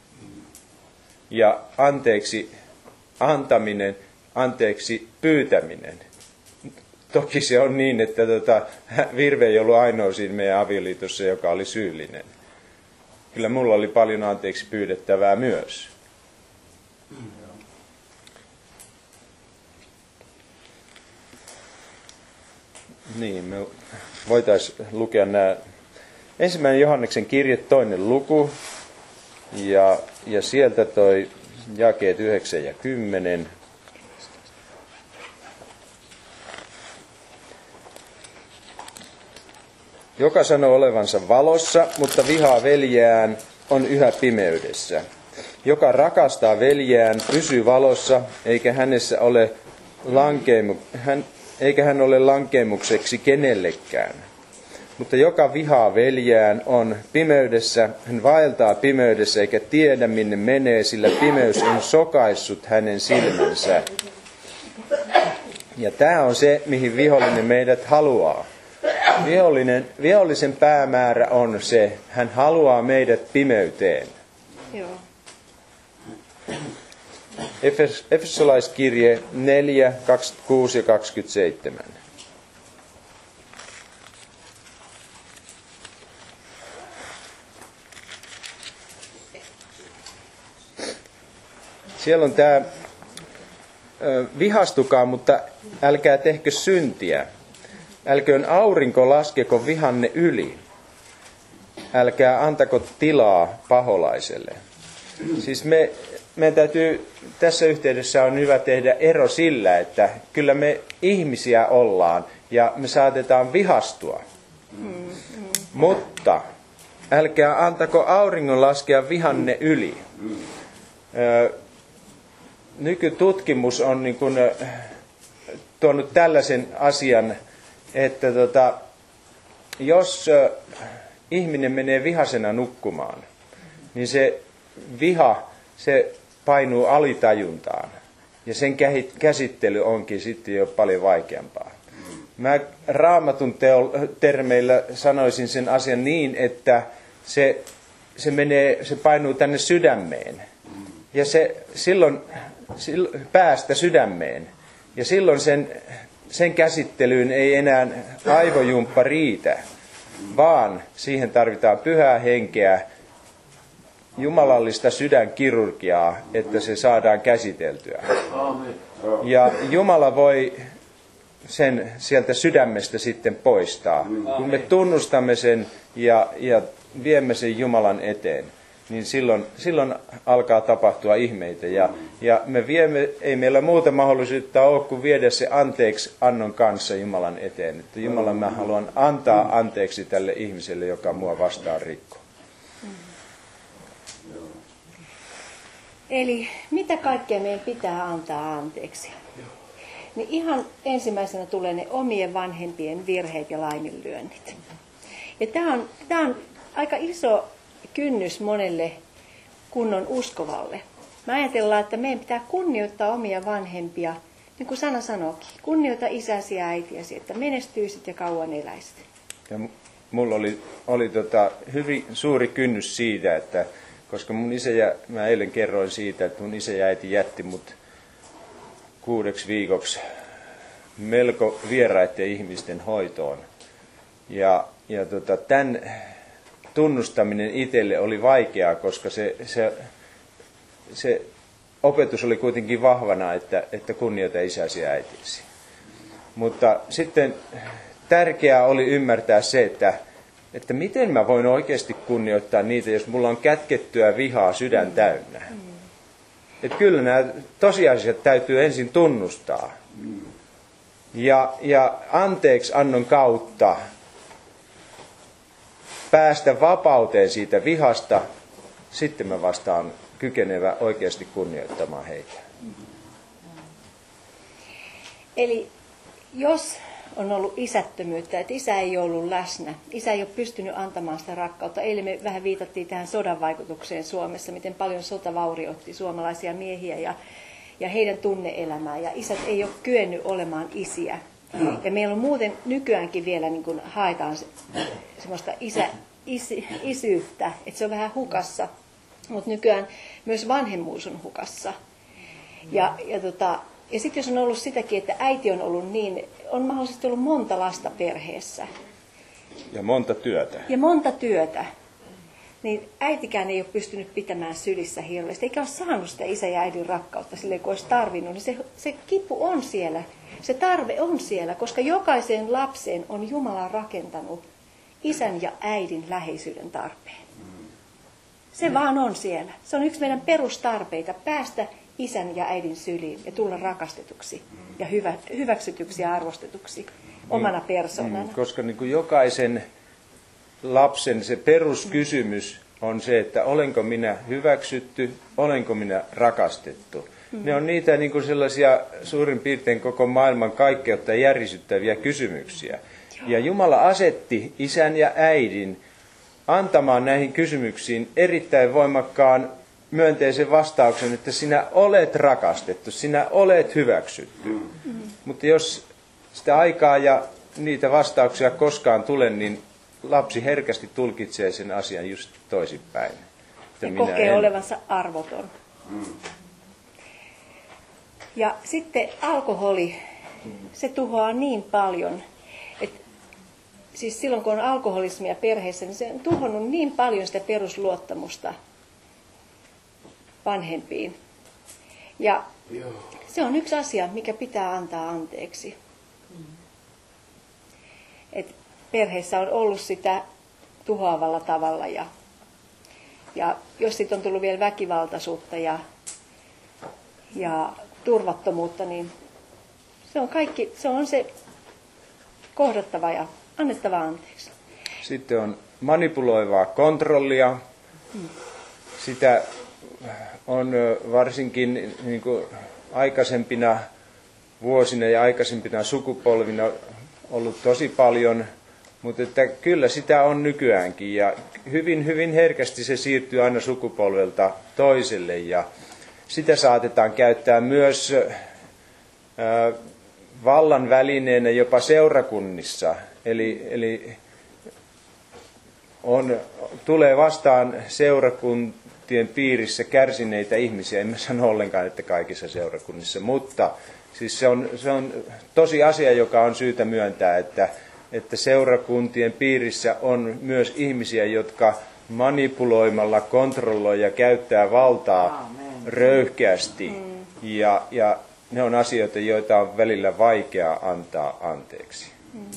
Ja anteeksi antaminen, anteeksi pyytäminen. Toki se on niin, että Virve ei ollut ainoa siinä meidän avioliitossa, joka oli syyllinen. Kyllä mulla oli paljon anteeksi pyydettävää myös. Niin, me voitaisiin lukea nämä. 1. Johanneksen kirje, 2. luku, ja sieltä toi jakeet 9 ja 10. Joka sanoo olevansa valossa, mutta vihaa veljeään, on yhä pimeydessä. Joka rakastaa veljeään, pysyy valossa, eikä hän ole lankeemukseksi kenellekään. Mutta joka vihaa veljeään on pimeydessä, hän vaeltaa pimeydessä eikä tiedä minne menee, sillä pimeys on sokaissut hänen silmänsä. Ja tämä on se, mihin vihollinen meidät haluaa. Vihollisen päämäärä on se, hän haluaa meidät pimeyteen. Joo. Efesolaiskirje 4, 26 ja 27. Siellä on tämä, vihastukaa, mutta älkää tehkö syntiä. Älköön aurinko laskeko vihanne yli. Älkää antako tilaa paholaiselle. Siis meidän täytyy, tässä yhteydessä on hyvä tehdä ero sillä, että kyllä me ihmisiä ollaan ja me saatetaan vihastua. Mutta älkää antako auringon laskea vihanne yli. Nykytutkimus on niin kuin tuonut tällaisen asian, että jos ihminen menee vihasena nukkumaan, niin se viha, se painuu alitajuntaan. Ja sen käsittely onkin sitten jo paljon vaikeampaa. Mä Raamatun termeillä sanoisin sen asian niin, että se painuu tänne sydämeen. Ja silloin päästä sydämeen. Ja silloin sen käsittelyyn ei enää aivojumppa riitä, vaan siihen tarvitaan pyhää henkeä, jumalallista sydänkirurgiaa, että se saadaan käsiteltyä. Ja Jumala voi sen sieltä sydämestä sitten poistaa. Kun me tunnustamme sen ja viemme sen Jumalan eteen, niin silloin alkaa tapahtua ihmeitä. Ja me viemme, ei meillä muuta mahdollisuutta ole kuin viedä se anteeksi annon kanssa Jumalan eteen. Että Jumala, mä haluan antaa anteeksi tälle ihmiselle, joka mua vastaan rikkoo. Eli mitä kaikkea meidän pitää antaa anteeksi? Niin ihan ensimmäisenä tulee ne omien vanhempien virheet ja laiminlyönnit. Ja tämä on aika iso kynnys monelle kunnon uskovalle. Mä ajatellaan, että meidän pitää kunnioittaa omia vanhempia, niin kuin sana sanookin. Kunnioita isäsi ja äitiäsi, että menestyisit ja kauan eläisit. Ja mulla oli hyvin suuri kynnys siitä, että koska mun isä mä eilen kerroin siitä, että mun isä ja äiti jätti mut 6 viikoksi melko vieraiden ihmisten hoitoon. Ja tämän tunnustaminen itselle oli vaikeaa, koska se opetus oli kuitenkin vahvana, että kunnioita isäsi ja äitisi. Mutta sitten tärkeää oli ymmärtää se, että miten mä voin oikeasti kunnioittaa niitä, jos mulla on kätkettyä vihaa sydän täynnä. Että kyllä nämä tosiasiat täytyy ensin tunnustaa. Ja anteeksi annon kautta päästä vapauteen siitä vihasta, sitten mä vastaan kykenevä oikeasti kunnioittamaan heitä. Eli jos on ollut isättömyyttä, että isä ei ollut läsnä, isä ei ole pystynyt antamaan sitä rakkautta. Eilen me vähän viitattiin tähän sodan vaikutukseen Suomessa, miten paljon sota vaurioitti suomalaisia miehiä ja heidän tunne-elämää. Ja isät ei ole kyennyt olemaan isiä. Ja meillä on muuten nykyäänkin vielä niin kuin haetaan semmoista isyyttä, että se on vähän hukassa, mutta nykyään myös vanhemmuus on hukassa. Ja sitten jos on ollut sitäkin, että äiti on ollut on mahdollisesti ollut monta lasta perheessä. Ja monta työtä. Niin äitikään ei ole pystynyt pitämään sylissä hirveästi, eikä ole saanut sitä isän ja äidin rakkautta silleen, kun olisi tarvinnut. Niin se kipu on siellä, se tarve on siellä, koska jokaiseen lapseen on Jumala rakentanut isän ja äidin läheisyyden tarpeen. Se vaan on siellä. Se on yksi meidän perustarpeita, päästä isän ja äidin syliin ja tulla rakastetuksi ja hyväksytyksi ja arvostetuksi omana persoonana. Koska niin kuin jokaisen lapsen se peruskysymys on se, että olenko minä hyväksytty, olenko minä rakastettu. Ne on niitä niin kuin sellaisia suurin piirtein koko maailman kaikkeutta järisyttäviä kysymyksiä. Ja Jumala asetti isän ja äidin antamaan näihin kysymyksiin erittäin voimakkaan myönteisen vastauksen, että sinä olet rakastettu, sinä olet hyväksytty. Mutta jos sitä aikaa ja niitä vastauksia koskaan tule, niin lapsi herkästi tulkitsee sen asian just toisinpäin. Ja kokee olevansa arvoton. Ja sitten alkoholi, se tuhoaa niin paljon, että siis silloin kun on alkoholismia perheessä, niin se on tuhonnut niin paljon sitä perusluottamusta vanhempiin. Ja se on yksi asia, mikä pitää antaa anteeksi. Et perheessä on ollut sitä tuhoavalla tavalla ja jos sitten on tullut vielä väkivaltaisuutta ja turvattomuutta, niin se on se kohdattava ja annettava anteeksi. Sitten on manipuloivaa kontrollia. Sitä on varsinkin niin kuin aikaisempina vuosina ja aikaisempina sukupolvina ollut tosi paljon, mutta että kyllä sitä on nykyäänkin ja hyvin herkästi se siirtyy aina sukupolvelta toiselle ja sitä saatetaan käyttää myös vallan välineenä jopa seurakunnissa, eli tulee vastaan seurakuntien piirissä kärsineitä ihmisiä, en mä sano ollenkaan, että kaikissa seurakunnissa, mutta siis se on tosi asia, joka on syytä myöntää, että seurakuntien piirissä on myös ihmisiä, jotka manipuloimalla kontrolloi ja käyttää valtaa röyhkeästi. Ja ne on asioita, joita on välillä vaikea antaa anteeksi.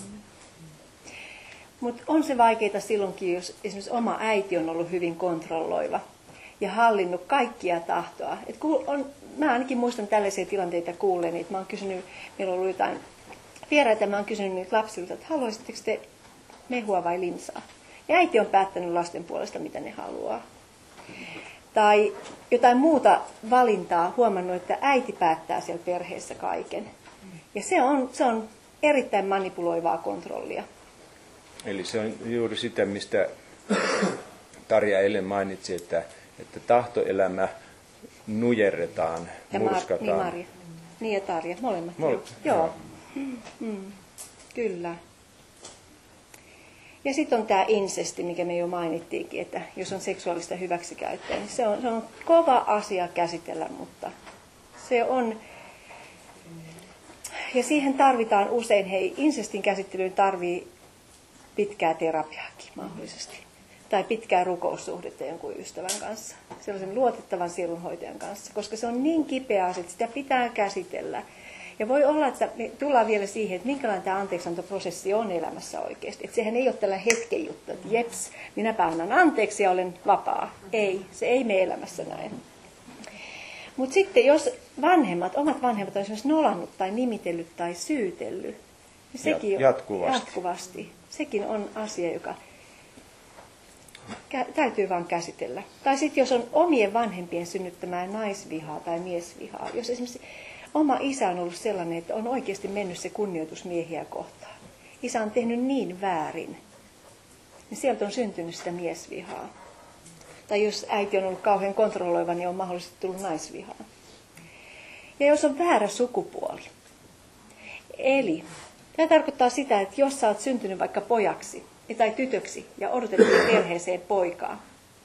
Mutta on se vaikeaa silloinkin, jos esimerkiksi oma äiti on ollut hyvin kontrolloiva ja hallinnut kaikkia tahtoa. Mä ainakin muistan tällaisia tilanteita kuulleeni, että mä oon kysynyt, meillä on ollut jotain vieraita, mä oon kysynyt niiltä lapsilta, että haluaisitteko te mehua vai limsaa? Ja äiti on päättänyt lasten puolesta, mitä ne haluaa. Tai jotain muuta valintaa, huomannut, että äiti päättää siellä perheessä kaiken. Ja se on erittäin manipuloivaa kontrollia. Eli se on juuri sitä, mistä Tarja eilen mainitsi, että tahtoelämä nujerretaan, murskataan. Niin ja Tarja, molemmat. Joo. Kyllä. Ja sitten on tämä insesti, mikä me jo mainittiinkin, että jos on seksuaalista hyväksikäyttöä, niin se on kova asia käsitellä, mutta se on. Ja siihen tarvitaan usein, insestin käsittelyyn tarvii pitkää terapiaakin mahdollisesti. Tai pitkää rukoussuhdetta jonkun ystävän kanssa, sellaisen luotettavan sielunhoitajan kanssa, koska se on niin kipeä asia, että sitä pitää käsitellä. Ja voi olla, että me tullaan vielä siihen, että minkälainen tämä anteeksiantoprosessi on elämässä oikeasti. Että sehän ei ole tällä hetken juttu, että jeps, minäpä annan anteeksi ja olen vapaa. Ei, se ei mene elämässä näin. Mutta sitten jos omat vanhemmat on esimerkiksi nolannut tai nimitellyt tai syytellyt, niin sekin jatkuvasti. Sekin on asia, joka täytyy vaan käsitellä. Tai sitten jos on omien vanhempien synnyttämää naisvihaa tai miesvihaa. Jos esimerkiksi oma isä on ollut sellainen, että on oikeasti mennyt se kunnioitus miehiä kohtaan. Isä on tehnyt niin väärin, niin sieltä on syntynyt sitä miesvihaa. Tai jos äiti on ollut kauhean kontrolloiva, niin on mahdollisesti tullut naisvihaa. Ja jos on väärä sukupuoli. Eli tämä tarkoittaa sitä, että jos sä oot syntynyt vaikka pojaksi tai tytöksi ja odotettiin perheeseen poikaa.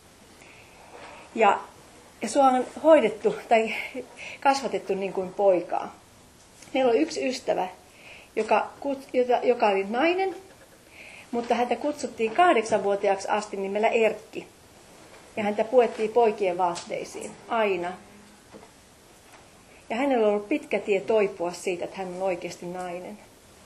Ja sua on hoidettu tai kasvatettu niin kuin poikaa. Meillä on yksi ystävä, joka oli nainen, mutta häntä kutsuttiin 8-vuotiaaksi asti nimellä Erkki. Ja häntä puettiin poikien vaatteisiin, aina. Ja hänellä on ollut pitkä tie toipua siitä, että hän on oikeasti nainen.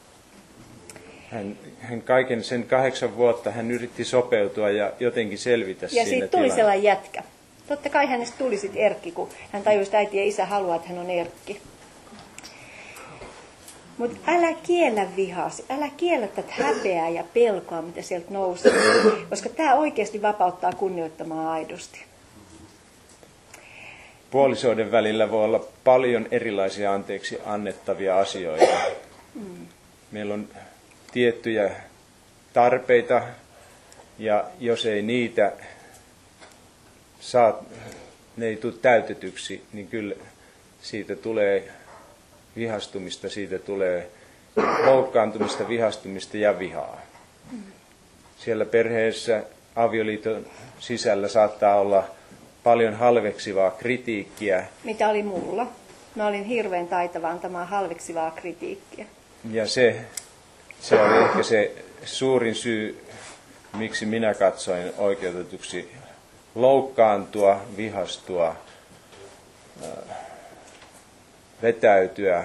Hän kaiken sen 8 vuotta hän yritti sopeutua ja jotenkin selvitä siinä tilanteessa. Ja siitä tuli sellainen jätkä. Totta kai hänestä tuli sitten Erkki, kun hän tajusi, että äiti ja isä haluaa, että hän on Erkki. Mutta älä kiellä vihaasi, älä kiellä tätä häpeää ja pelkoa, mitä sieltä nousee, koska tämä oikeasti vapauttaa kunnioittamaan aidosti. Puolisoiden välillä voi olla paljon erilaisia anteeksi annettavia asioita. Meillä on tiettyjä tarpeita, ja jos ei niitä ne ei tule täytetyksi, niin kyllä siitä tulee vihastumista, siitä tulee loukkaantumista, vihastumista ja vihaa. Siellä perheessä avioliiton sisällä saattaa olla paljon halveksivaa kritiikkiä. Mitä oli mulla? Mä olin hirveän taitava antamaan halveksivaa kritiikkiä. Ja se oli ehkä se suurin syy, miksi minä katsoin oikeutetuksi loukkaantua, vihastua, vetäytyä,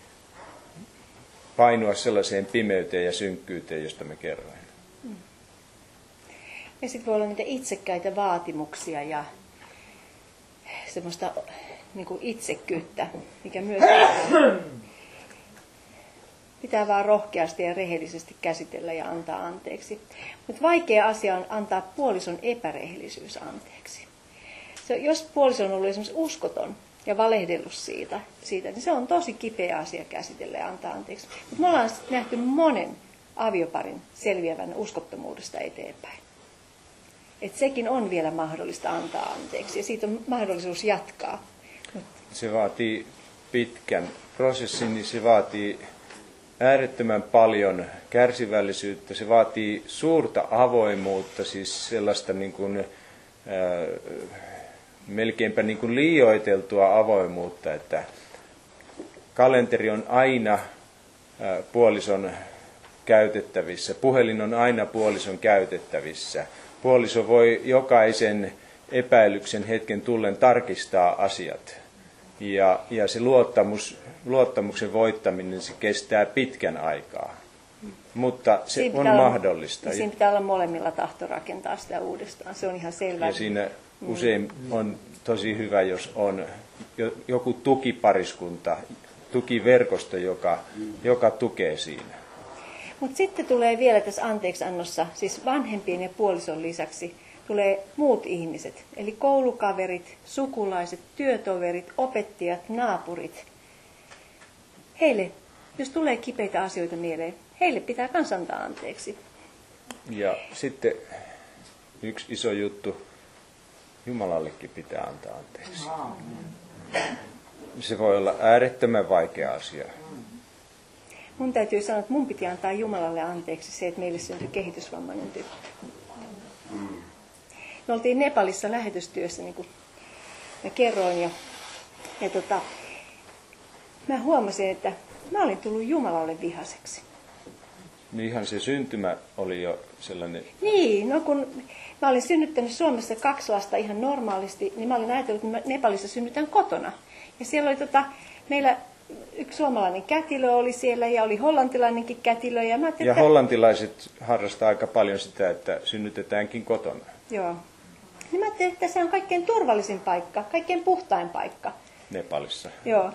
painua sellaiseen pimeyteen ja synkkyyteen, josta mä kerroin. Ja sitten voi olla niitä itsekkäitä vaatimuksia ja semmoista niin kuin itsekkyyttä, mikä myös pitää vaan rohkeasti ja rehellisesti käsitellä ja antaa anteeksi. Mutta vaikea asia on antaa puolison epärehellisyys anteeksi. Jos puoliso on ollut esimerkiksi uskoton ja valehdellut siitä, niin se on tosi kipeä asia käsitellä ja antaa anteeksi. Mutta me ollaan nähty monen avioparin selviävän uskottomuudesta eteenpäin. Et sekin on vielä mahdollista antaa anteeksi ja siitä on mahdollisuus jatkaa. Se vaatii pitkän prosessin, niin se vaatii äärettömän paljon kärsivällisyyttä, se vaatii suurta avoimuutta, siis sellaista niin kuin, melkeinpä niin kuin liioiteltua avoimuutta, että kalenteri on aina puolison käytettävissä, puhelin on aina puolison käytettävissä. Puoliso voi jokaisen epäilyksen hetken tullen tarkistaa asiat. Ja se luottamuksen voittaminen se kestää pitkän aikaa. Mutta se on mahdollista. Siinä pitää olla molemmilla tahto rakentaa sitä uudestaan. Se on ihan selvä. Ja siinä usein on tosi hyvä, jos on joku tukipariskunta, tukiverkosto, joka tukee siinä. Mutta sitten tulee vielä tässä anteeksiannossa, siis vanhempien ja puolison lisäksi, tulee muut ihmiset, eli koulukaverit, sukulaiset, työtoverit, opettajat, naapurit. Heille, jos tulee kipeitä asioita mieleen, heille pitää kans antaa anteeksi. Ja sitten yksi iso juttu, Jumalallekin pitää antaa anteeksi. Se voi olla äärettömän vaikea asia. Mun täytyy sanoa, että mun piti antaa Jumalalle anteeksi se, että meille syntyi kehitysvammainen tyttö. Me oltiin Nepalissa lähetystyössä, niin kuin mä kerroin. Ja mä huomasin, että mä olin tullut Jumalalle vihaseksi. Niin ihan se syntymä oli jo sellainen. Niin, no kun mä olin synnyttänyt Suomessa 2 lasta ihan normaalisti, niin mä olin ajatellut, että Nepalissa synnytän kotona. Ja siellä oli meillä yksi suomalainen kätilö oli siellä ja oli hollantilainenkin kätilö. Ja hollantilaiset harrastaa aika paljon sitä, että synnytetäänkin kotona. Joo. Niin mä ajattelin, että se on kaikkein turvallisin paikka, kaikkein puhtain paikka. Nepalissa. Joo.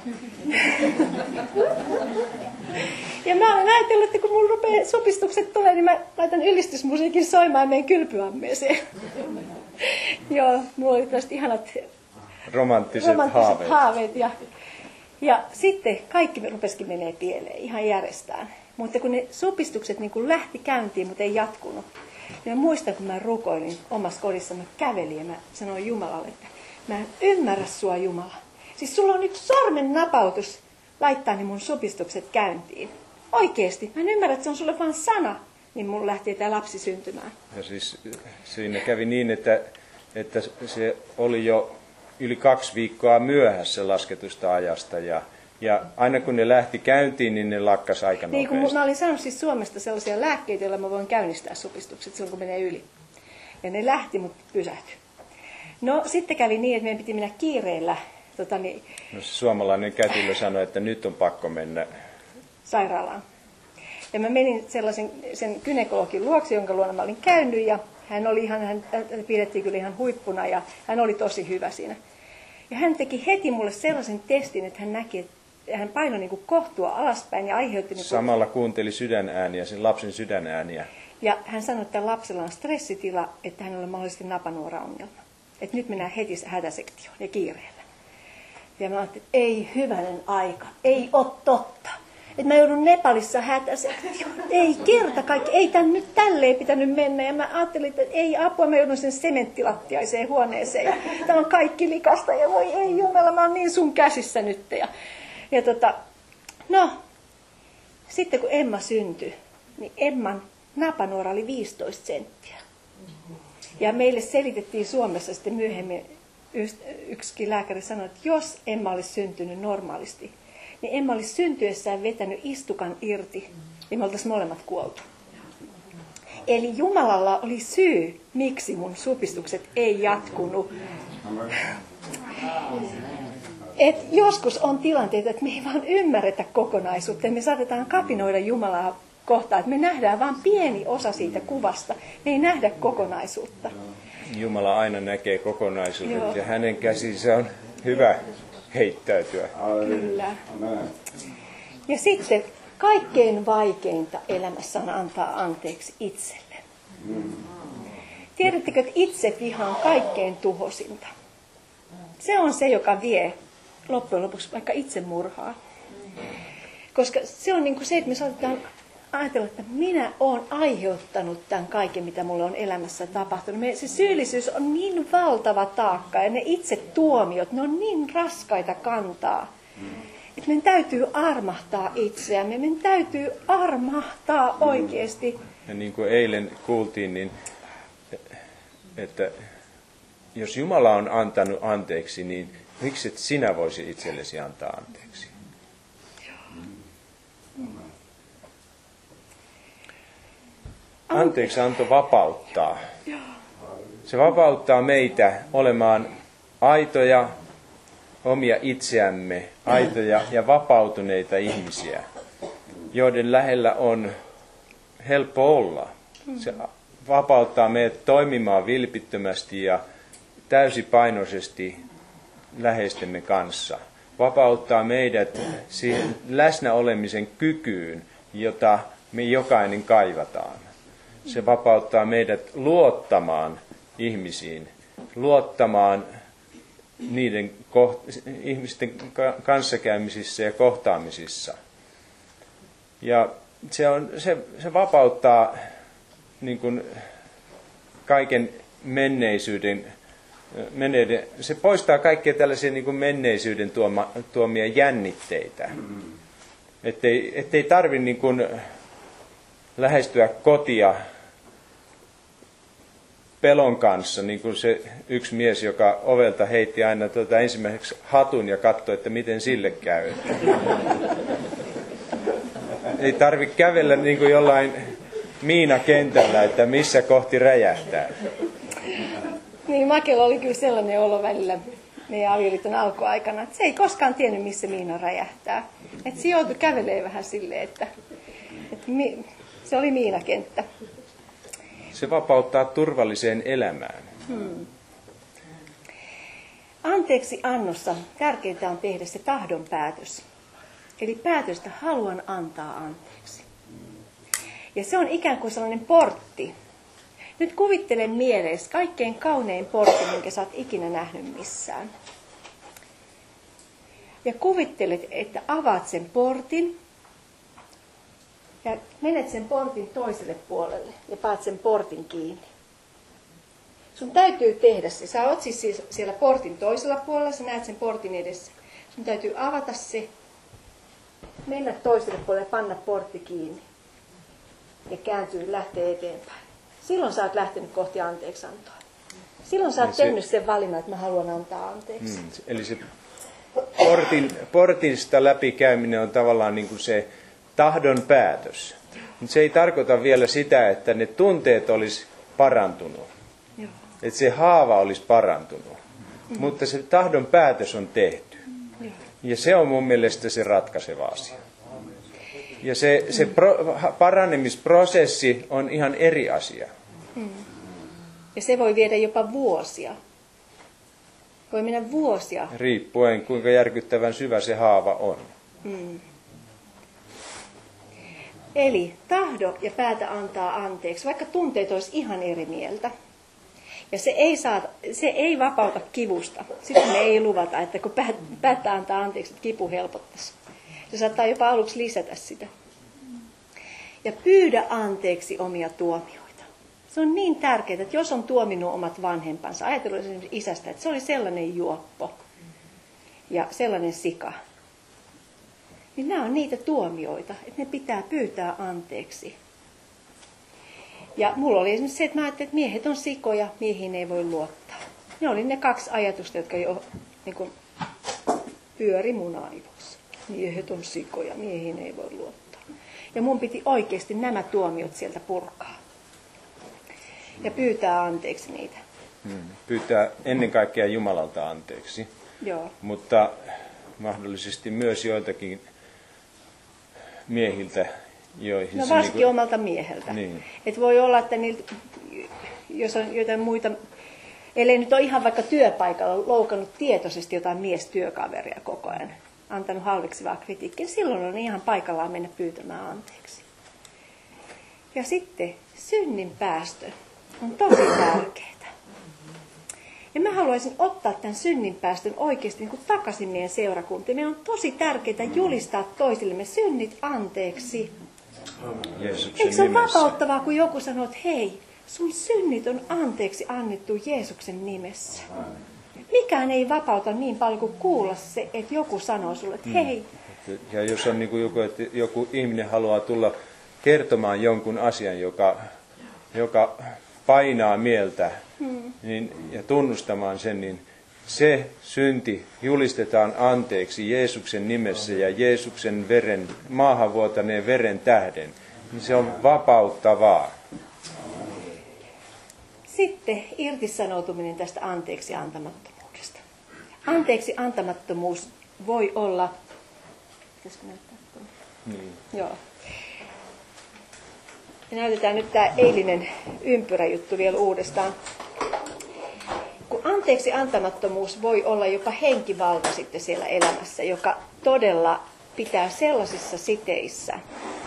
Ja mä olen ajatellut, että kun mulla rupeaa supistukset tulee, niin mä laitan ylistysmusiikin soimaan meidän kylpyammeeseen. Joo, mulla oli tällaiset ihanat Romanttiset haaveet. Ja sitten kaikki rupesikin menee pieleen ihan järjestään. Mutta kun ne supistukset niin kun lähti käyntiin, mutta ei jatkunut, niin mä muistan, kun mä rukoilin omassa kodissa, mä kävelin ja mä sanoin Jumalalle, että mä en ymmärrä sua, Jumala. Siis sulla on yksi sormen napautus laittaa ne mun supistukset käyntiin. Oikeesti, mä en ymmärrä, että se on sulle vaan sana, niin mun lähti tämä lapsi syntymään. Ja siis siinä kävi niin, että se oli jo yli 2 viikkoa myöhässä lasketusta ajasta ja aina kun ne lähti käyntiin, niin ne lakkas aika nopeasti. Niin, kun mä olin saanut siis Suomesta sellaisia lääkkeitä, joilla mä voin käynnistää supistukset silloin, kun menee yli. Ja ne lähti, mutta pysähtyi. No sitten kävi niin, että meidän piti mennä kiireellä. No, se suomalainen kätilö sanoi, että nyt on pakko mennä sairaalaan. Ja mä menin sen gynekologin luokse, jonka luona mä olin käynyt, ja hän pidettiin kyllä ihan huippuna, ja hän oli tosi hyvä siinä. Ja hän teki heti mulle sellaisen testin, että hän näki, että hän painoi niin kuin kohtua alaspäin ja aiheutti... Niin kuin... Samalla kuunteli sydänääniä, sen lapsen sydänääniä. Ja hän sanoi, että lapsella on stressitila, että hänellä on mahdollisesti napanuora-ongelma. Että nyt mennään heti hätäsektioon ja kiireellä. Ja mä ajattelin, että ei hyvänen aika, ei ole totta. Että mä joudun Nepalissa hätäsektioon. Ei kerta kaikki, ei tän nyt tälleen pitänyt mennä. Ja mä ajattelin, että ei apua, mä joudun sen sementtilattiaiseen huoneeseen. Ja tää on kaikki likasta ja voi ei Jumala, mä oon niin sun käsissä nyt. No, sitten kun Emma syntyi, niin Emman napanuora oli 15 senttiä. Ja meille selitettiin Suomessa sitten myöhemmin, yksikin lääkäri sanoi, että jos Emma olisi syntynyt normaalisti, niin Emma olisi syntyessään vetänyt istukan irti, niin me oltaisiin molemmat kuoltu. Eli Jumalalla oli syy, miksi mun supistukset ei jatkunut. Et joskus on tilanteita, että me ei vaan ymmärretä kokonaisuutta. Me saatetaan kapinoida Jumalaa kohtaan, että me nähdään vain pieni osa siitä kuvasta. Me ei nähdä kokonaisuutta. Jumala aina näkee kokonaisuuden. Joo. Ja hänen käsinsä on hyvä heittäytyä. Kyllä. Ja sitten kaikkein vaikeinta elämässä on antaa anteeksi itselle. Tiedättekö, että itseviha on kaikkein tuhoisinta? Se on se, joka vie loppujen lopuksi vaikka itsemurhaa. Koska se on niin kuin se, että me saatetaan ajatella, että minä olen aiheuttanut tämän kaiken, mitä mulle on elämässä tapahtunut. Se syyllisyys on niin valtava taakka ja ne itse tuomiot, ne on niin raskaita kantaa. Että meidän täytyy armahtaa itseämme, meidän täytyy armahtaa oikeasti. Ja niin kuin eilen kuultiin, niin että jos Jumala on antanut anteeksi, niin miksi et sinä voisi itsellesi antaa anteeksi? Anteeksianto vapauttaa. Se vapauttaa meitä olemaan aitoja, omia itseämme, aitoja ja vapautuneita ihmisiä, joiden lähellä on helppo olla. Se vapauttaa meidät toimimaan vilpittömästi ja täysipainoisesti läheistemme kanssa. Vapauttaa meidät siihen läsnäolemisen kykyyn, jota me jokainen kaivataan. Se vapauttaa meidät luottamaan ihmisiin, luottamaan niiden ihmisten kanssakäymisissä ja kohtaamisissa. Ja se vapauttaa niin kuin kaiken menneisyyden, se poistaa kaikkia tällaisia niin kuin menneisyyden tuomia jännitteitä. Ettei tarvitse niin kuin lähestyä kotia pelon kanssa, niin kuin se yksi mies, joka ovelta heitti aina ensimmäiseksi hatun ja katsoi, että miten sille käy. Ei tarvitse kävellä niin kuin jollain miinakentällä, että missä kohti räjähtää. Niin, Makella oli kyllä sellainen olo välillä meidän avioliiton alkuaikana, että se ei koskaan tiennyt, missä miina räjähtää. Että se joutui kävelemään vähän silleen, että se oli miinakenttä. Se vapauttaa turvalliseen elämään. Anteeksi annossa tärkeintä on tehdä se tahdon päätös. Eli päätöstä haluan antaa anteeksi. Ja se on ikään kuin sellainen portti. Nyt kuvittele mielessä kaikkein kaunein portti, minkä sä oot ikinä nähnyt missään. Ja kuvittelet, että avaat sen portin ja menet sen portin toiselle puolelle ja paat sen portin kiinni. Sun täytyy tehdä se. Sä oot siis siellä portin toisella puolella, sä näet sen portin edessä. Sun täytyy avata se, mennä toiselle puolelle ja panna portti kiinni. Ja kääntyy, lähtee eteenpäin. Silloin sä oot lähtenyt kohti anteeksiantoa. Silloin sä oot tehnyt sen valinnan, että mä haluan antaa anteeksi. Eli se portista läpikäyminen on tavallaan niin kuin se tahdon päätös. Mutta se ei tarkoita vielä sitä, että ne tunteet olisi parantunut. Joo. Että se haava olisi parantunut. Mutta se tahdon päätös on tehty. Ja se on mun mielestä se ratkaiseva asia. Ja se paranemisprosessi on ihan eri asia. Ja se voi viedä jopa vuosia. Voi mennä vuosia. Riippuen kuinka järkyttävän syvä se haava on. Eli tahdo ja päätä antaa anteeksi, vaikka tunteet olisi ihan eri mieltä. Ja se ei vapauta kivusta. Sitten me ei luvata, että kun päättää antaa anteeksi, että kipu helpottaisi. Se saattaa jopa aluksi lisätä sitä. Ja pyydä anteeksi omia tuomioita. Se on niin tärkeää, että jos on tuominut omat vanhempansa, ajatellaan esimerkiksi isästä, että se oli sellainen juoppo ja sellainen sika, niin nämä on niitä tuomioita, että ne pitää pyytää anteeksi. Ja mulla oli esimerkiksi se, että mä ajattelin, että miehet on sikoja, miehiin ei voi luottaa. Ne oli ne 2 ajatusta, jotka jo niin kuin pyöri mun aivoissa. Miehet on sikoja, miehiin ei voi luottaa. Ja mun piti oikeasti nämä tuomiot sieltä purkaa. Ja pyytää anteeksi niitä. Pyytää ennen kaikkea Jumalalta anteeksi. Joo. Mutta mahdollisesti myös joiltakin miehiltä, joihin No se varsinkin omalta mieheltä. Niin. Et voi olla, että niiltä, jos on jotain muita, ellei nyt ole ihan vaikka työpaikalla loukannut tietoisesti jotain miestyökaveria koko ajan, antanut halveksivaa kritiikkiä, silloin on ihan paikallaan mennä pyytämään anteeksi. Ja sitten synnin päästö on tosi tärkeää. Ja mä haluaisin ottaa tämän synninpäästön oikeasti niin kuin takaisin meidän seurakuntiin. Meidän on tosi tärkeää julistaa toisillemme synnit anteeksi. Eikö se ole vapauttavaa, kun joku sanoo, että hei, sun synnit on anteeksi annettu Jeesuksen nimessä. Mikään ei vapauta niin paljon kuin kuulla se, että joku sanoo sulle, että hei. Ja jos on niin kuin joku ihminen haluaa tulla kertomaan jonkun asian, joka painaa mieltä ja tunnustamaan sen, niin se synti julistetaan anteeksi Jeesuksen nimessä ja Jeesuksen maahanvuotaneen veren tähden. Niin se on vapauttavaa. Sitten irtisanoutuminen tästä anteeksi antamattomuudesta. Anteeksi antamattomuus voi olla... Pitäisikö näyttää tuonne? Niin. Joo. Ja näytetään nyt tämä eilinen ympyräjuttu vielä uudestaan. Kun anteeksi antamattomuus voi olla jopa henkivalta sitten siellä elämässä, joka todella pitää sellaisissa siteissä.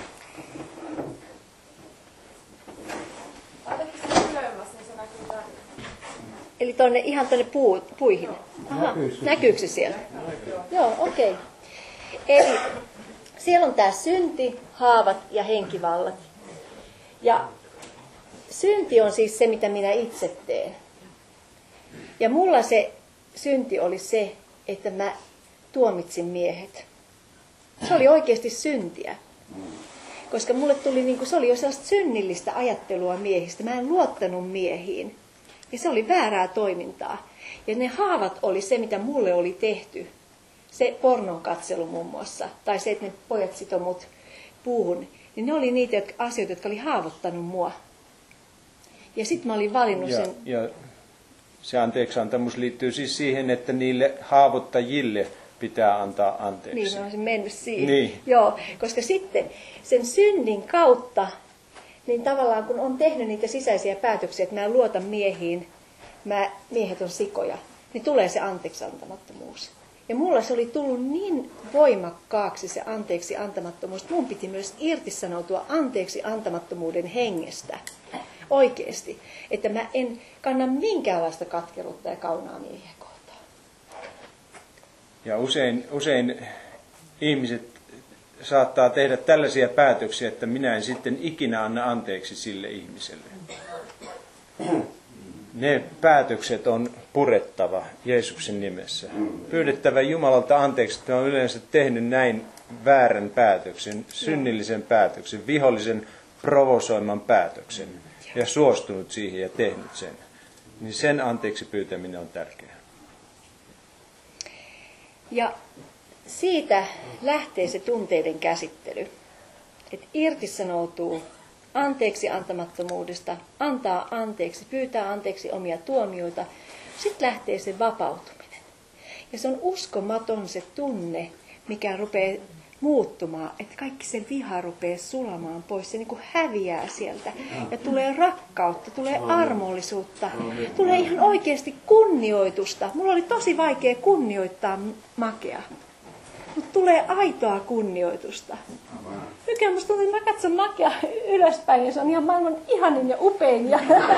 Eli ihan tuonne puihin. Aha, näkyykö se siellä? Joo, okei. Okay. Eli siellä on tämä synti, haavat ja henkivallat. Ja synti on siis se, mitä minä itse teen. Ja mulla se synti oli se, että mä tuomitsin miehet. Se oli oikeasti syntiä. Koska mulle tuli, se oli jo sellaista synnillistä ajattelua miehistä. Mä en luottanut miehiin. Ja se oli väärää toimintaa. Ja ne haavat oli se, mitä mulle oli tehty. Se pornon katselu muun muassa. Tai se, että ne pojat sitoi mut puuhun. Niin ne oli niitä asioita, jotka oli haavoittanut mua. Ja sitten mä olin valinnut sen... Ja se anteeksiantamus liittyy siis siihen, että niille haavoittajille pitää antaa anteeksi. Niin, mä olisin mennyt siihen. Niin. Joo, koska sitten sen synnin kautta, niin tavallaan kun on tehnyt niitä sisäisiä päätöksiä, että mä en luota miehiin, miehet on sikoja, niin tulee se anteeksi antamattomuus. Ja mulla se oli tullut niin voimakkaaksi se anteeksi antamattomuus, että mun piti myös irtisanoutua anteeksi antamattomuuden hengestä. Oikeasti. Että mä en kanna minkäänlaista katkeruutta ja kaunaa miehiä kohtaan. Ja usein ihmiset saattaa tehdä tällaisia päätöksiä, että minä en sitten ikinä anna anteeksi sille ihmiselle. Ne päätökset on purettava Jeesuksen nimessä. Pyydettävä Jumalalta anteeksi, että on yleensä tehnyt näin väärän päätöksen, synnillisen päätöksen, vihollisen provosoiman päätöksen ja suostunut siihen ja tehnyt sen. Niin sen anteeksi pyytäminen on tärkeää. Ja siitä lähtee se tunteiden käsittely, että irtisanoutuu anteeksi antamattomuudesta, antaa anteeksi, pyytää anteeksi omia tuomioita. Sitten lähtee se vapautuminen. Ja se on uskomaton se tunne, mikä rupeaa muuttumaan, että kaikki se viha rupeaa sulamaan pois. Se niin kuin häviää sieltä. Ja tulee rakkautta, tulee armollisuutta, tulee ihan oikeasti kunnioitusta. Mulla oli tosi vaikea kunnioittaa Makea. Mutta tulee aitoa kunnioitusta. Nykyään musta tuntuu, että mä katson Makea ylöspäin ja se on ihan maailman ihanin ja upein.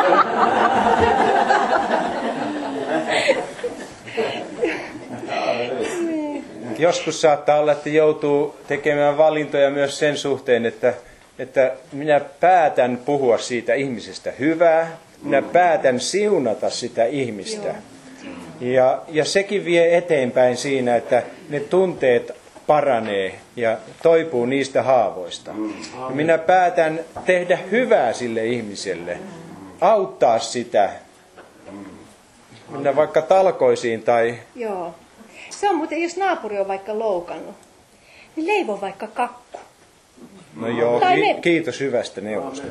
Joskus saattaa olla, että joutuu tekemään valintoja myös sen suhteen, että minä päätän puhua siitä ihmisestä hyvää, minä päätän siunata sitä ihmistä. Ja sekin vie eteenpäin siinä, että ne tunteet paranee ja toipuu niistä haavoista. Ja minä päätän tehdä hyvää sille ihmiselle, auttaa sitä, mennä vaikka talkoisiin tai... Joo. Se on muuten, jos naapuri on vaikka loukannut, niin leivon vaikka kakku. No joo, kiitos hyvästä neuvosta.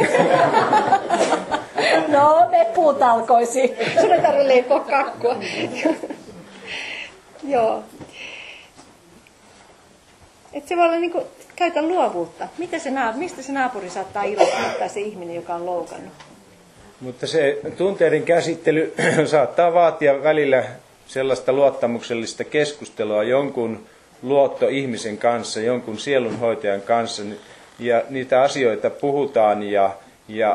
No, me puutalkoisiin. Sun ei tarvitse leipoa kakkua. Joo. Että se voi olla niin kuin, käytä luovuutta. Mistä se naapuri saattaa ilottaa se ihminen, joka on loukannut? Mutta se tunteiden käsittely saattaa vaatia välillä sellaista luottamuksellista keskustelua jonkun luottoihmisen kanssa, jonkun sielunhoitajan kanssa. Ja niitä asioita puhutaan ja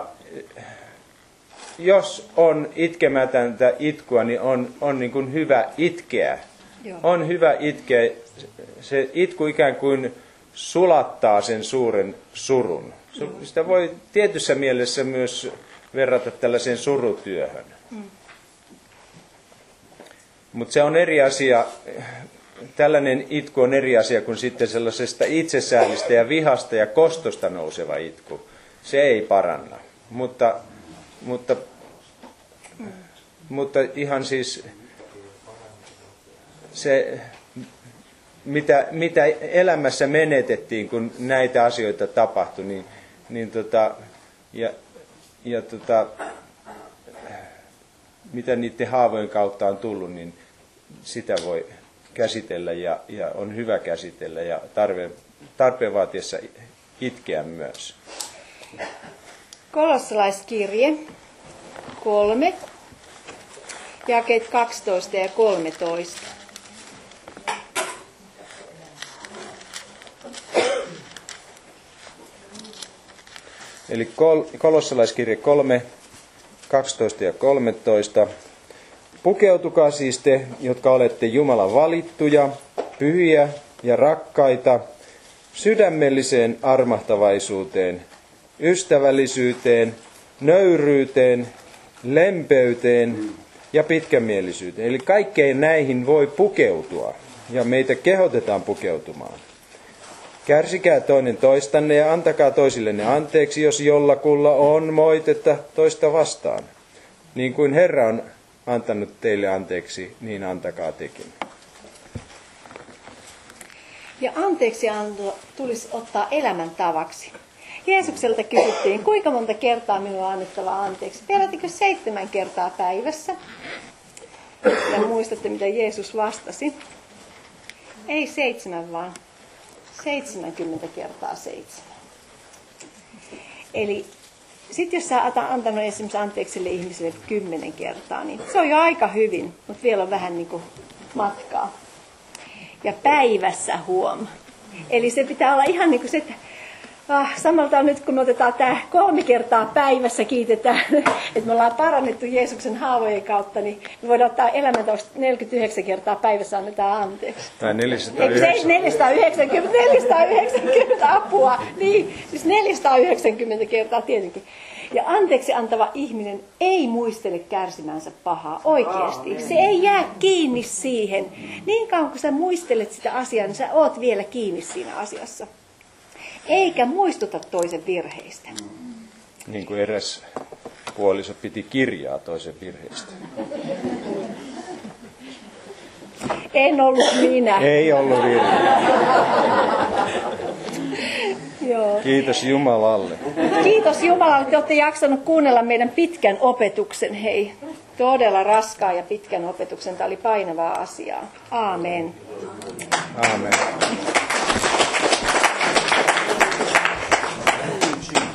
jos on itkemätöntä itkua, niin on niin kuin hyvä itkeä. Joo. On hyvä itkeä. Se itku ikään kuin sulattaa sen suuren surun. Sitä voi tietyssä mielessä myös verrata tällaiseen surutyöhön. Mutta se on eri asia, tällainen itku on eri asia kuin sitten sellaisesta itsesäälistä ja vihasta ja kostosta nouseva itku. Se ei paranna. Mutta ihan siis se, mitä elämässä menetettiin, kun näitä asioita tapahtui, mitä niiden haavojen kautta on tullut, niin sitä voi käsitellä ja on hyvä käsitellä ja tarpeen vaatiessa itkeä myös. Kolossalaiskirje 3, jakeet 12 ja 13. Eli Kolossalaiskirje 3, 12 ja 13. Pukeutukaa siis te, jotka olette Jumalan valittuja, pyhiä ja rakkaita, sydämelliseen armahtavaisuuteen, ystävällisyyteen, nöyryyteen, lempeyteen ja pitkämielisyyteen. Eli kaikkein näihin voi pukeutua ja meitä kehotetaan pukeutumaan. Kärsikää toinen toistanne ja antakaa toisillenne anteeksi, jos jollakulla on moitetta toista vastaan. Niin kuin Herra on antanut teille anteeksi, niin antakaa tekin. Ja anteeksianto tulisi ottaa elämäntavaksi. Jeesukselta kysyttiin, kuinka monta kertaa minun on annettava anteeksi. Perätikö 7 kertaa päivässä? Ja muistatte, mitä Jeesus vastasi. Ei 7, vaan 70 kertaa 7. Eli Sitten jos sä oot antanut esimerkiksi anteeksi sille ihmiselle 10 kertaa, niin se on jo aika hyvin, mutta vielä on vähän niin kuin matkaa. Ja päivässä huom. Eli se pitää olla ihan niin kuin se, että samalta nyt kun me otetaan tämä 3 kertaa päivässä, kiitetään, että me ollaan parannettu Jeesuksen haavojen kautta, niin me voidaan ottaa elämäntaus 49 kertaa päivässä annetaan anteeksi. Tai 490. 490 apua. Niin, siis 490 kertaa tietenkin. Ja anteeksi antava ihminen ei muistele kärsimänsä pahaa oikeasti. Se ei jää kiinni siihen. Niin kauan kun sä muistelet sitä asiaa, niin sä oot vielä kiinni siinä asiassa. Eikä muistuta toisen virheistä. Niin kuin eräs puoliso piti kirjaa toisen virheistä. En ollut minä. Ei ollut virhe. Joo. Kiitos Jumalalle. Kiitos Jumalalle, että olette jaksanut kuunnella meidän pitkän opetuksen. Hei, todella raskaan ja pitkän opetuksen. Tämä oli painavaa asiaa. Aamen. Aamen.